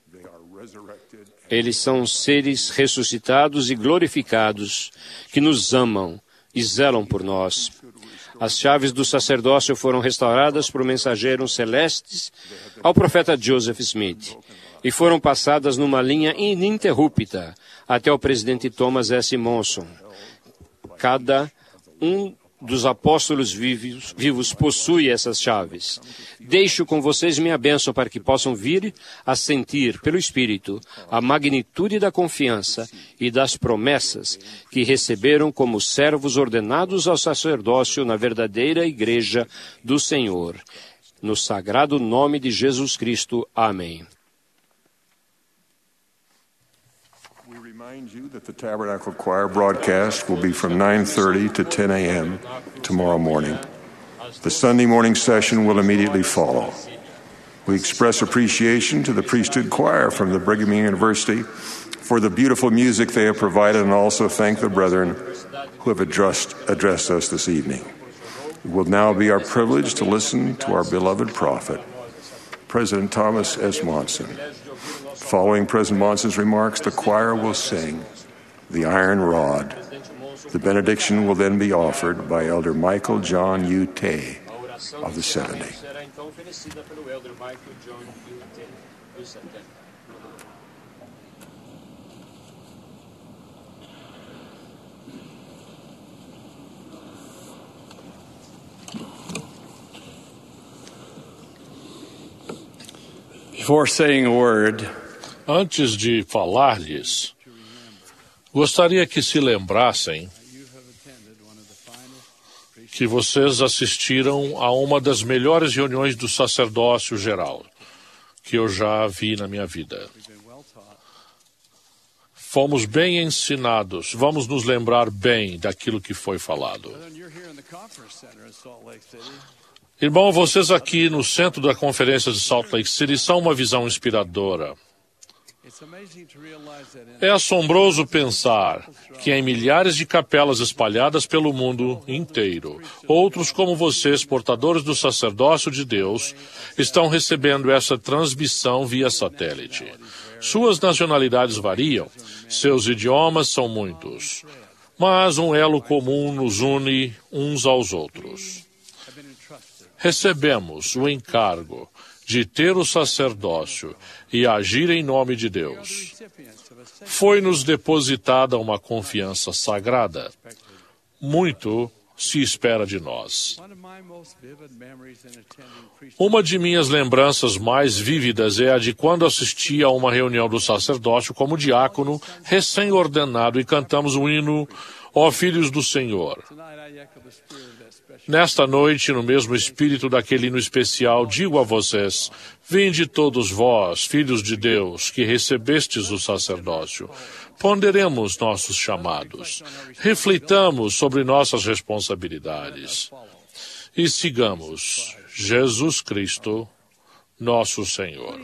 Eles são seres ressuscitados e glorificados, que nos amam e zelam por nós. As chaves do sacerdócio foram restauradas por mensageiros celestes ao profeta Joseph Smith e foram passadas numa linha ininterrupta até o presidente Thomas S. Monson. Cada um dos apóstolos vivos, vivos possui essas chaves. Deixo com vocês minha bênção para que possam vir a sentir, pelo Espírito, a magnitude da confiança e das promessas que receberam como servos ordenados ao sacerdócio na verdadeira Igreja do Senhor. No sagrado nome de Jesus Cristo. Amém. Remind you that the Tabernacle Choir broadcast will be from nine thirty to ten a.m. tomorrow morning. The Sunday morning session will immediately follow. We express appreciation to the Priesthood Choir from the Brigham Young University for the beautiful music they have provided, and also thank the brethren who have addressed, addressed us this evening. It will now be our privilege to listen to our beloved prophet, President Thomas S. Monson. Following President Monson's remarks, the choir will sing The Iron Rod. The benediction will then be offered by Elder Michael John U. Tay of the seventy. Before saying a word, antes de falar-lhes, gostaria que se lembrassem que vocês assistiram a uma das melhores reuniões do sacerdócio geral que eu já vi na minha vida. Fomos bem ensinados, vamos nos lembrar bem daquilo que foi falado. Irmão, vocês aqui no centro da conferência de Salt Lake City são uma visão inspiradora. É assombroso pensar que em milhares de capelas espalhadas pelo mundo inteiro, outros como vocês, portadores do sacerdócio de Deus, estão recebendo essa transmissão via satélite. Suas nacionalidades variam, seus idiomas são muitos, mas um elo comum nos une uns aos outros. Recebemos o encargo de ter o sacerdócio e agir em nome de Deus. Foi-nos depositada uma confiança sagrada. Muito se espera de nós. Uma de minhas lembranças mais vívidas é a de quando assisti a uma reunião do sacerdócio como diácono recém-ordenado e cantamos o hino Ó Filhos do Senhor. Nesta noite, no mesmo espírito daquele hino especial, digo a vocês, vinde todos vós, filhos de Deus, que recebestes o sacerdócio. Ponderemos nossos chamados, reflitamos sobre nossas responsabilidades e sigamos Jesus Cristo, nosso Senhor.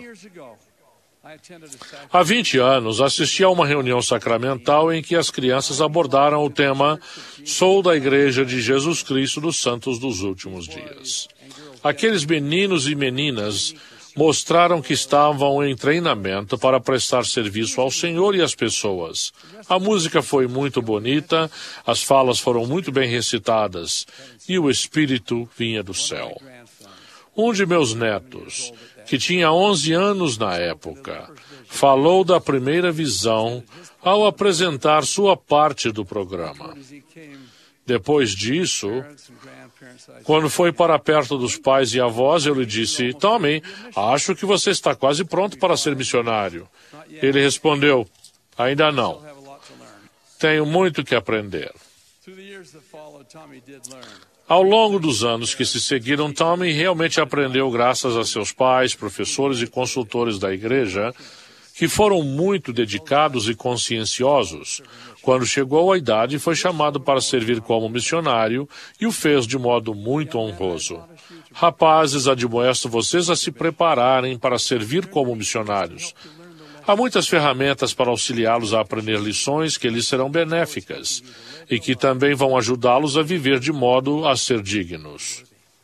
Há vinte anos, assisti a uma reunião sacramental em que as crianças abordaram o tema Sou da Igreja de Jesus Cristo dos Santos dos Últimos Dias. Aqueles meninos e meninas mostraram que estavam em treinamento para prestar serviço ao Senhor e às pessoas. A música foi muito bonita, as falas foram muito bem recitadas e o Espírito vinha do céu. Um de meus netos que tinha onze anos na época, falou da primeira visão ao apresentar sua parte do programa. Depois disso, quando foi para perto dos pais e avós, eu lhe disse: Tommy, acho que você está quase pronto para ser missionário. Ele respondeu: ainda não. Tenho muito que aprender. Ao longo dos anos que se seguiram, Tommy realmente aprendeu graças a seus pais, professores e consultores da igreja, que foram muito dedicados e conscienciosos. Quando chegou à idade, foi chamado para servir como missionário e o fez de modo muito honroso. Rapazes, admoesto vocês a se prepararem para servir como missionários. Há muitas ferramentas para auxiliá-los a aprender lições que lhes serão benéficas e que também vão ajudá-los a viver de modo a ser dignos.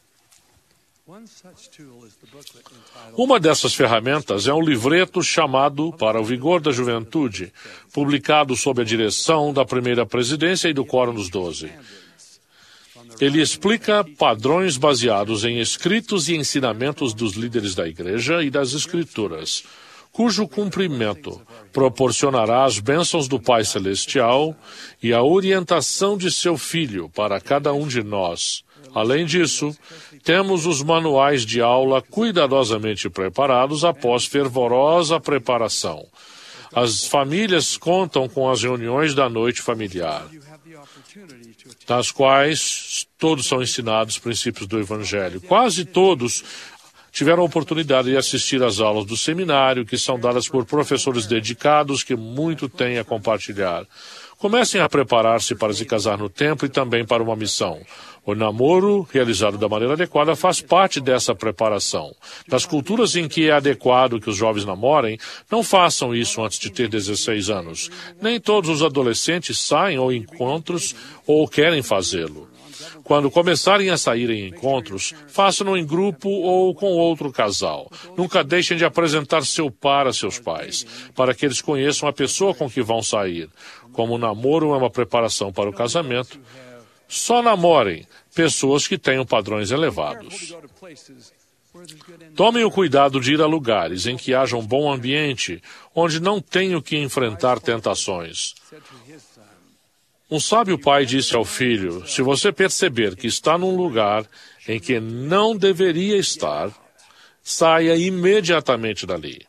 Uma dessas ferramentas é um livreto chamado Para o Vigor da Juventude, publicado sob a direção da primeira presidência e do Quórum dos Doze. Ele explica padrões baseados em escritos e ensinamentos dos líderes da igreja e das escrituras, cujo cumprimento proporcionará as bênçãos do Pai Celestial e a orientação de seu Filho para cada um de nós. Além disso, temos os manuais de aula cuidadosamente preparados após fervorosa preparação. As famílias contam com as reuniões da noite familiar, nas quais todos são ensinados os princípios do Evangelho. Quase todos tiveram a oportunidade de assistir às aulas do seminário, que são dadas por professores dedicados que muito têm a compartilhar. Comecem a preparar-se para se casar no tempo e também para uma missão. O namoro, realizado da maneira adequada, faz parte dessa preparação. Nas culturas em que é adequado que os jovens namorem, não façam isso antes de ter dezesseis anos. Nem todos os adolescentes saem ou encontros ou querem fazê-lo. Quando começarem a sair em encontros, façam-no em grupo ou com outro casal. Nunca deixem de apresentar seu par a seus pais, para que eles conheçam a pessoa com que vão sair. Como o namoro é uma preparação para o casamento, só namorem pessoas que tenham padrões elevados. Tomem o cuidado de ir a lugares em que haja um bom ambiente, onde não tenham que enfrentar tentações. Um sábio pai disse ao filho: se você perceber que está num lugar em que não deveria estar, saia imediatamente dali.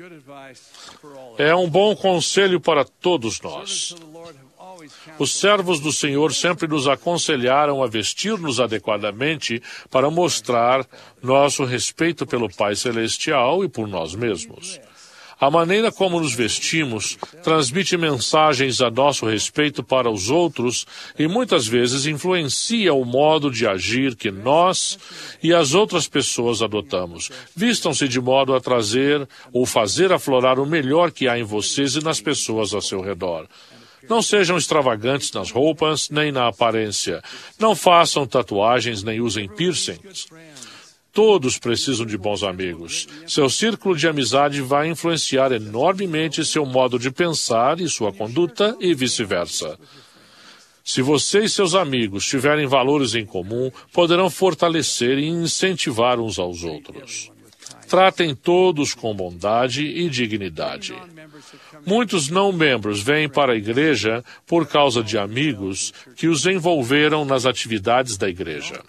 É um bom conselho para todos nós. Os servos do Senhor sempre nos aconselharam a vestir-nos adequadamente para mostrar nosso respeito pelo Pai Celestial e por nós mesmos. A maneira como nos vestimos transmite mensagens a nosso respeito para os outros e muitas vezes influencia o modo de agir que nós e as outras pessoas adotamos. Vistam-se de modo a trazer ou fazer aflorar o melhor que há em vocês e nas pessoas ao seu redor. Não sejam extravagantes nas roupas nem na aparência. Não façam tatuagens nem usem piercings. Todos precisam de bons amigos. Seu círculo de amizade vai influenciar enormemente seu modo de pensar e sua conduta e vice-versa. Se você e seus amigos tiverem valores em comum, poderão fortalecer e incentivar uns aos outros. Tratem todos com bondade e dignidade. Muitos não-membros vêm para a igreja por causa de amigos que os envolveram nas atividades da igreja.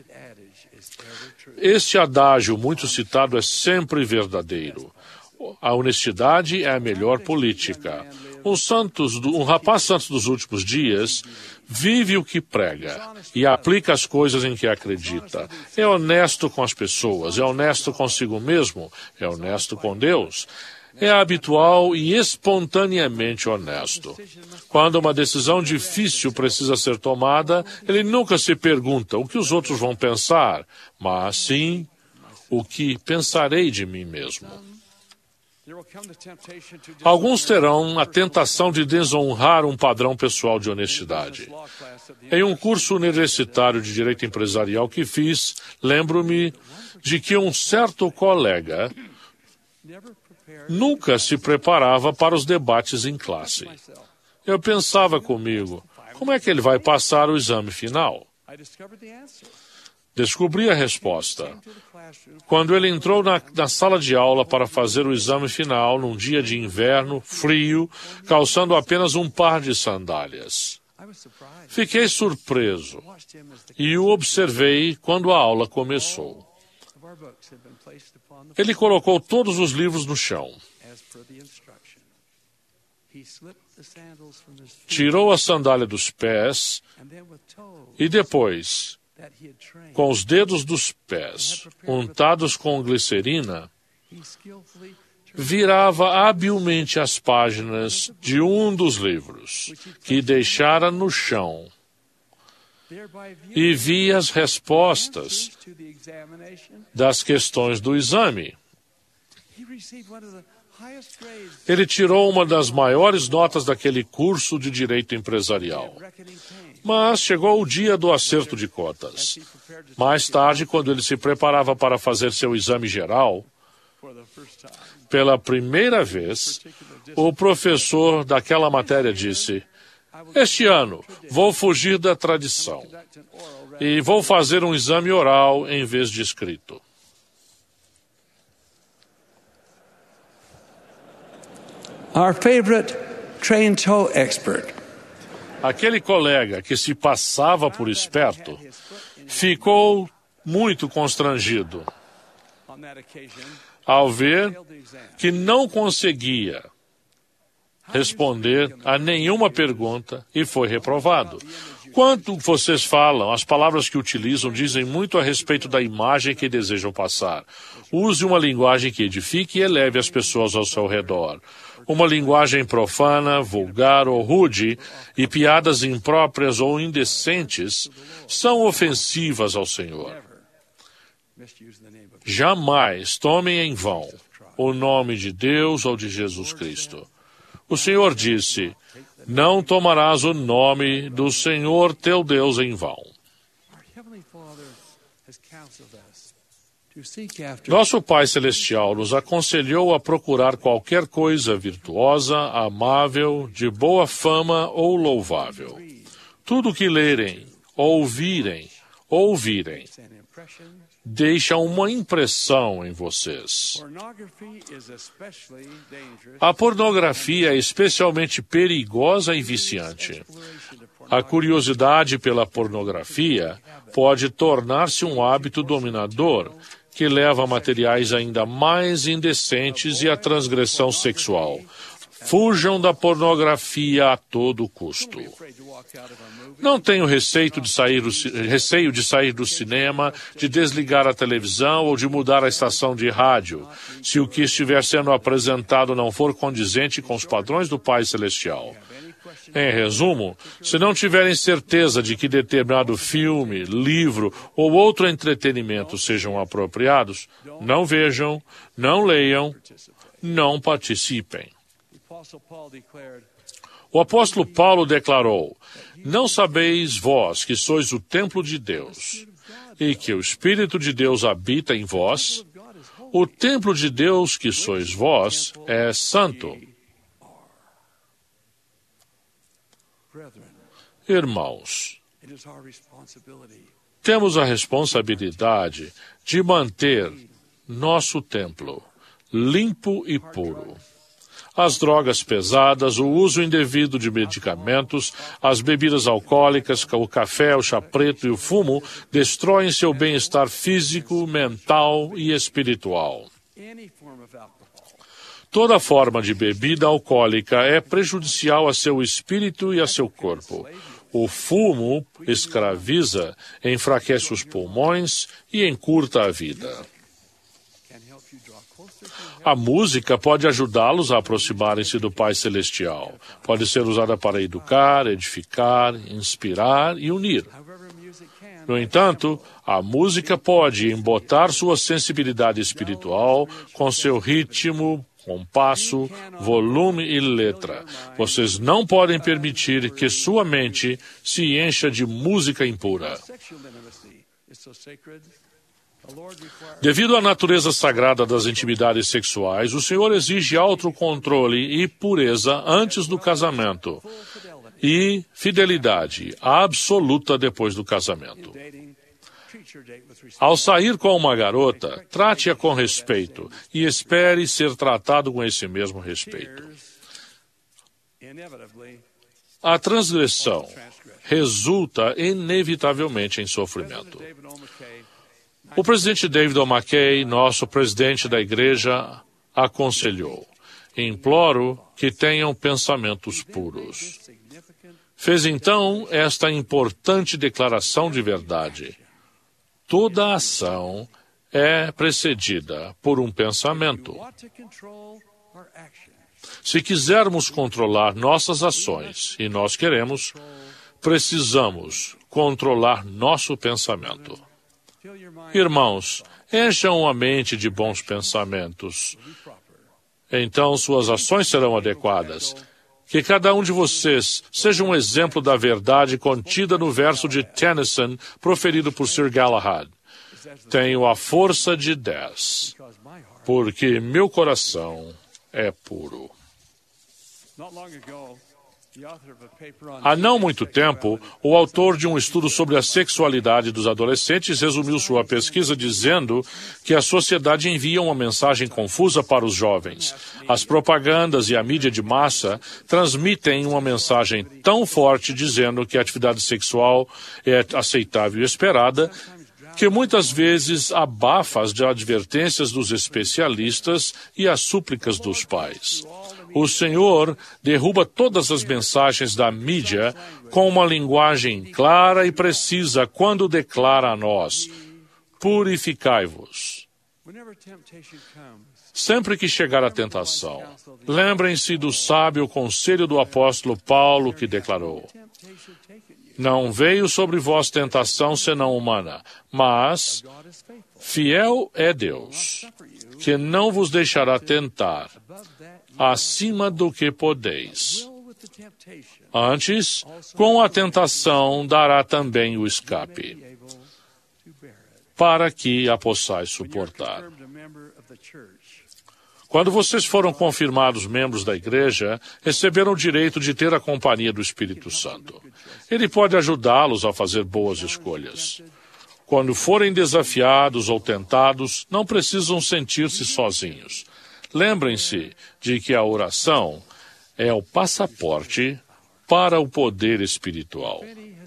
Este adágio muito citado é sempre verdadeiro. A honestidade é a melhor política. Um, santos, um rapaz santo dos últimos dias vive o que prega e aplica as coisas em que acredita. É honesto com as pessoas, é honesto consigo mesmo, é honesto com Deus. É habitual e espontaneamente honesto. Quando uma decisão difícil precisa ser tomada, ele nunca se pergunta o que os outros vão pensar, mas sim o que pensarei de mim mesmo. Alguns terão a tentação de desonrar um padrão pessoal de honestidade. Em um curso universitário de direito empresarial que fiz, lembro-me de que um certo colega nunca se preparava para os debates em classe. Eu pensava comigo, como é que ele vai passar o exame final? Descobri a resposta quando ele entrou na, na sala de aula para fazer o exame final num dia de inverno, frio, calçando apenas um par de sandálias. Fiquei surpreso e o observei quando a aula começou. Ele colocou todos os livros no chão. Tirou a sandália dos pés e depois, com os dedos dos pés untados com glicerina, virava habilmente as páginas de um dos livros que deixara no chão e via as respostas das questões do exame. Ele tirou uma das maiores notas daquele curso de direito empresarial. Mas chegou o dia do acerto de contas. Mais tarde, quando ele se preparava para fazer seu exame geral, pela primeira vez, o professor daquela matéria disse: "Este ano, vou fugir da tradição e vou fazer um exame oral em vez de escrito." Our favorite train tow expert. Aquele colega que se passava por esperto ficou muito constrangido ao ver que não conseguia responder a nenhuma pergunta e foi reprovado. Quando vocês falam, as palavras que utilizam dizem muito a respeito da imagem que desejam passar. Use uma linguagem que edifique e eleve as pessoas ao seu redor. Uma linguagem profana, vulgar ou rude e piadas impróprias ou indecentes são ofensivas ao Senhor. Jamais tomem em vão o nome de Deus ou de Jesus Cristo. O Senhor disse: "Não tomarás o nome do Senhor teu Deus em vão." Nosso Pai Celestial nos aconselhou a procurar qualquer coisa virtuosa, amável, de boa fama ou louvável. Tudo que lerem, ouvirem, ouvirem, deixa uma impressão em vocês. A pornografia é especialmente perigosa e viciante. A curiosidade pela pornografia pode tornar-se um hábito dominador que leva a materiais ainda mais indecentes e à transgressão sexual. Fujam da pornografia a todo custo. Não tenho receio de sair do, receio de sair do cinema, de desligar a televisão ou de mudar a estação de rádio, se o que estiver sendo apresentado não for condizente com os padrões do Pai Celestial. Em resumo, se não tiverem certeza de que determinado filme, livro ou outro entretenimento sejam apropriados, não vejam, não leiam, não participem. O apóstolo Paulo declarou: "Não sabeis vós que sois o templo de Deus, e que o Espírito de Deus habita em vós? O templo de Deus que sois vós é santo." Irmãos, temos a responsabilidade de manter nosso templo limpo e puro. As drogas pesadas, o uso indevido de medicamentos, as bebidas alcoólicas, o café, o chá preto e o fumo destroem seu bem-estar físico, mental e espiritual. Toda forma de bebida alcoólica é prejudicial a seu espírito e a seu corpo. O fumo escraviza, enfraquece os pulmões e encurta a vida. A música pode ajudá-los a aproximarem-se do Pai Celestial. Pode ser usada para educar, edificar, inspirar e unir. No entanto, a música pode embotar sua sensibilidade espiritual com seu ritmo, compasso, volume e letra. Vocês não podem permitir que sua mente se encha de música impura. Devido à natureza sagrada das intimidades sexuais, o Senhor exige autocontrole e pureza antes do casamento e fidelidade absoluta depois do casamento. Ao sair com uma garota, trate-a com respeito e espere ser tratado com esse mesmo respeito. A transgressão resulta inevitavelmente em sofrimento. O presidente David O. McKay, nosso presidente da igreja, aconselhou: imploro que tenham pensamentos puros. Fez então esta importante declaração de verdade: toda ação é precedida por um pensamento. Se quisermos controlar nossas ações, e nós queremos, precisamos controlar nosso pensamento. Irmãos, encham a mente de bons pensamentos. Então suas ações serão adequadas. Que cada um de vocês seja um exemplo da verdade contida no verso de Tennyson, proferido por Sir Galahad. Tenho a força de dez, porque meu coração é puro. Há não muito tempo, o autor de um estudo sobre a sexualidade dos adolescentes resumiu sua pesquisa dizendo que a sociedade envia uma mensagem confusa para os jovens. As propagandas e a mídia de massa transmitem uma mensagem tão forte dizendo que a atividade sexual é aceitável e esperada, que muitas vezes abafa as advertências dos especialistas e as súplicas dos pais. O Senhor derruba todas as mensagens da mídia com uma linguagem clara e precisa quando declara a nós: purificai-vos. Sempre que chegar a tentação, lembrem-se do sábio conselho do apóstolo Paulo, que declarou: não veio sobre vós tentação senão humana, mas fiel é Deus, que não vos deixará tentar acima do que podeis. Antes, com a tentação dará também o escape, para que a possais suportar. Quando vocês foram confirmados membros da igreja, receberam o direito de ter a companhia do Espírito Santo. Ele pode ajudá-los a fazer boas escolhas. Quando forem desafiados ou tentados, não precisam sentir-se sozinhos. Lembrem-se de que a oração é o passaporte para o poder espiritual.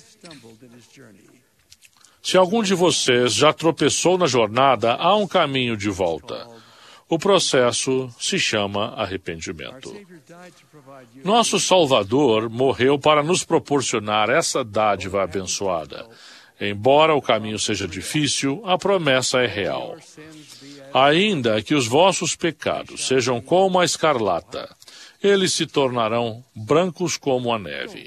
Se algum de vocês já tropeçou na jornada, há um caminho de volta. O processo se chama arrependimento. Nosso Salvador morreu para nos proporcionar essa dádiva abençoada. Embora o caminho seja difícil, a promessa é real. Ainda que os vossos pecados sejam como a escarlata, eles se tornarão brancos como a neve.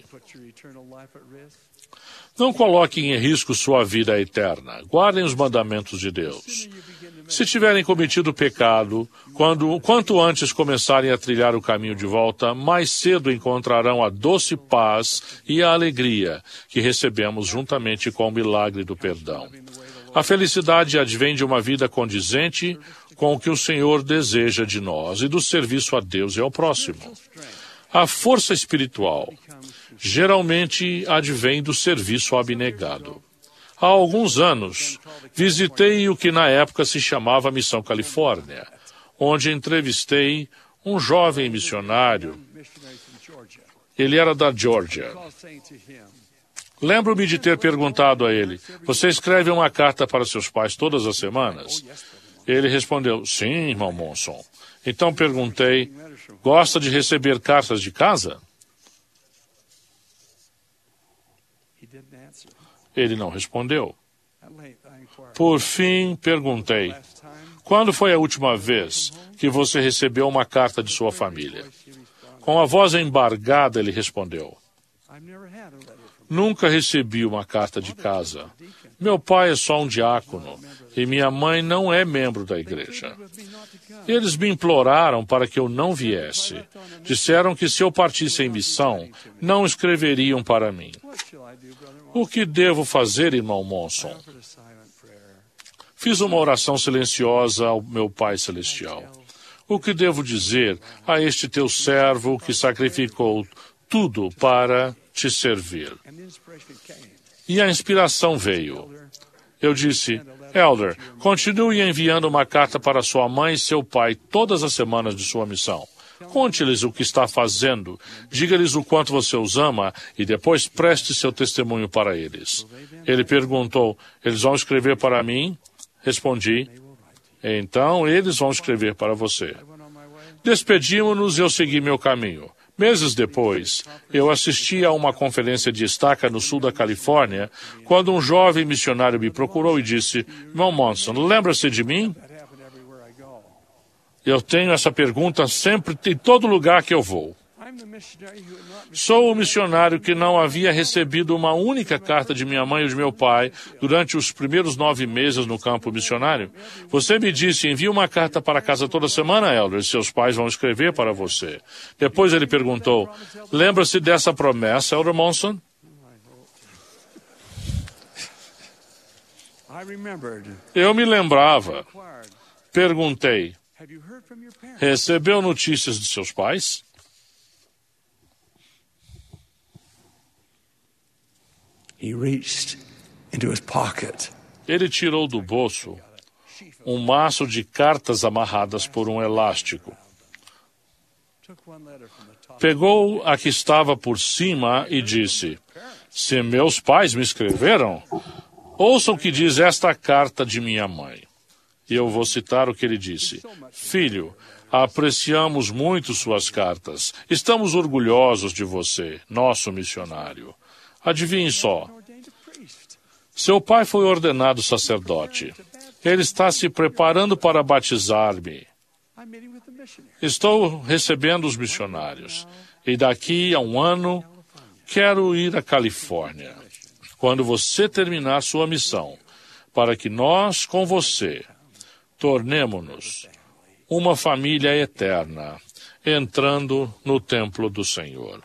Não coloquem em risco sua vida eterna. Guardem os mandamentos de Deus. Se tiverem cometido pecado, quando, quanto antes começarem a trilhar o caminho de volta, mais cedo encontrarão a doce paz e a alegria que recebemos juntamente com o milagre do perdão. A felicidade advém de uma vida condizente com o que o Senhor deseja de nós e do serviço a Deus e ao próximo. A força espiritual geralmente advém do serviço abnegado. Há alguns anos, visitei o que na época se chamava Missão Califórnia, onde entrevistei um jovem missionário. Ele era da Geórgia. Lembro-me de ter perguntado a ele: você escreve uma carta para seus pais todas as semanas? Ele respondeu: sim, irmão Monson. Então perguntei: gosta de receber cartas de casa? Ele não respondeu. Por fim, perguntei: quando foi a última vez que você recebeu uma carta de sua família? Com a voz embargada, ele respondeu: nunca recebi uma carta de casa. Meu pai é só um diácono e minha mãe não é membro da igreja. Eles me imploraram para que eu não viesse. Disseram que se eu partisse em missão, não escreveriam para mim. O que devo fazer, irmão Monson? Fiz uma oração silenciosa ao meu Pai Celestial. O que devo dizer a este teu servo que sacrificou tudo para te servir? E a inspiração veio. Eu disse, Elder, continue enviando uma carta para sua mãe e seu pai todas as semanas de sua missão. Conte-lhes o que está fazendo, diga-lhes o quanto você os ama e depois preste seu testemunho para eles. Ele perguntou, eles vão escrever para mim? Respondi, então eles vão escrever para você. Despedimos-nos e eu segui meu caminho. Meses depois, eu assisti a uma conferência de estaca no sul da Califórnia, quando um jovem missionário me procurou e disse, irmão Monson, lembra-se de mim? Eu tenho essa pergunta sempre em todo lugar que eu vou. Sou o missionário que não havia recebido uma única carta de minha mãe ou de meu pai durante os primeiros nove meses no campo missionário. Você me disse, envie uma carta para casa toda semana, Elder, e seus pais vão escrever para você. Depois ele perguntou, lembra-se dessa promessa, Elder Monson? Eu me lembrava. Perguntei, recebeu notícias de seus pais? He reached into his pocket. Ele tirou do bolso um maço de cartas amarradas por um elástico. Pegou a que estava por cima e disse, se meus pais me escreveram, ouça o que diz esta carta de minha mãe. E eu vou citar o que ele disse. Filho, apreciamos muito suas cartas. Estamos orgulhosos de você, nosso missionário. Adivinhe só. Seu pai foi ordenado sacerdote. Ele está se preparando para batizar-me. Estou recebendo os missionários. E daqui a um ano, quero ir à Califórnia. Quando você terminar sua missão, para que nós, com você, tornemo-nos uma família eterna, entrando no templo do Senhor.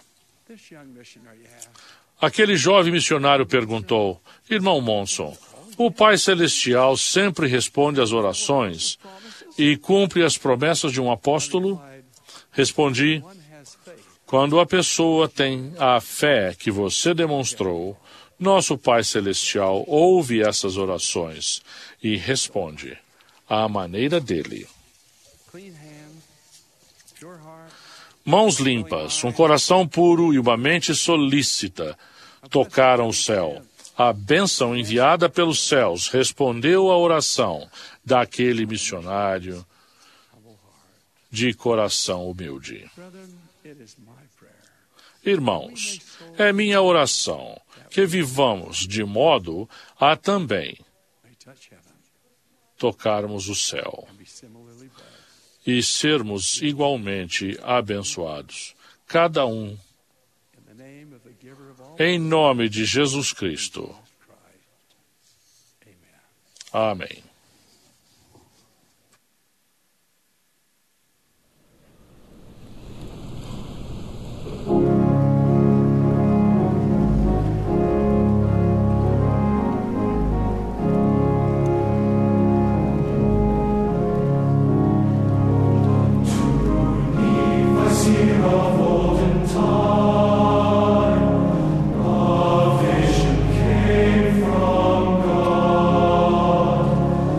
Aquele jovem missionário perguntou, irmão Monson, o Pai Celestial sempre responde às orações e cumpre as promessas de um apóstolo? Respondi, quando a pessoa tem a fé que você demonstrou, nosso Pai Celestial ouve essas orações e responde à maneira dele. Mãos limpas, um coração puro e uma mente solícita tocaram o céu. A bênção enviada pelos céus respondeu à oração daquele missionário de coração humilde. Irmãos, é minha oração que vivamos de modo a também tocarmos o céu e sermos igualmente abençoados, cada um, em nome de Jesus Cristo. Amém. From God.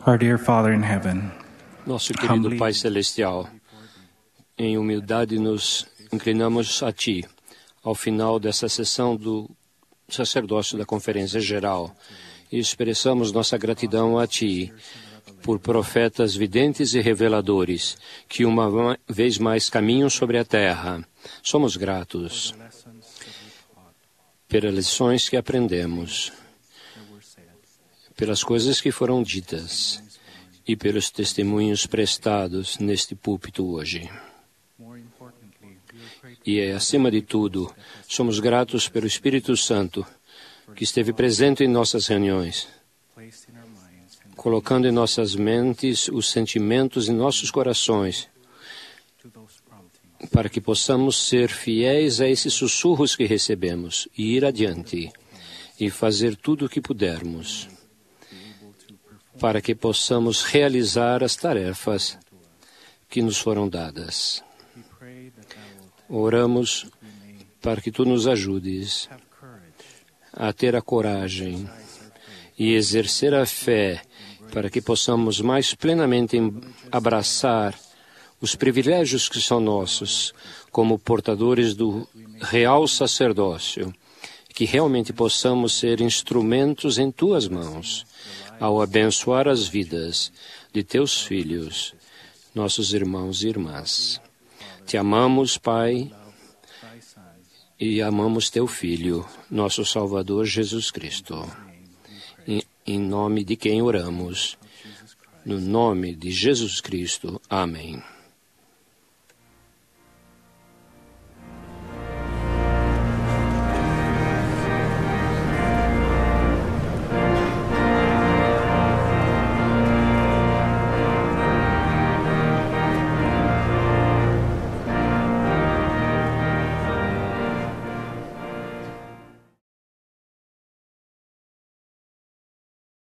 Our dear Father in heaven, Nosso querido Pai Celestial, em humildade nos inclinamos a Ti, ao final dessa sessão do sacerdócio da Conferência Geral, e expressamos nossa gratidão a Ti por profetas videntes e reveladores que uma vez mais caminham sobre a terra. Somos gratos pelas lições que aprendemos, pelas coisas que foram ditas e pelos testemunhos prestados neste púlpito hoje. E, acima de tudo, somos gratos pelo Espírito Santo, que esteve presente em nossas reuniões, colocando em nossas mentes os sentimentos em nossos corações, para que possamos ser fiéis a esses sussurros que recebemos e ir adiante e fazer tudo o que pudermos, para que possamos realizar as tarefas que nos foram dadas. Oramos para que Tu nos ajudes a ter a coragem e exercer a fé para que possamos mais plenamente abraçar os privilégios que são nossos como portadores do real sacerdócio, que realmente possamos ser instrumentos em Tuas mãos ao abençoar as vidas de Teus filhos, nossos irmãos e irmãs. Te amamos, Pai, e amamos Teu Filho, nosso Salvador Jesus Cristo. Em, em nome de quem oramos, no nome de Jesus Cristo. Amém.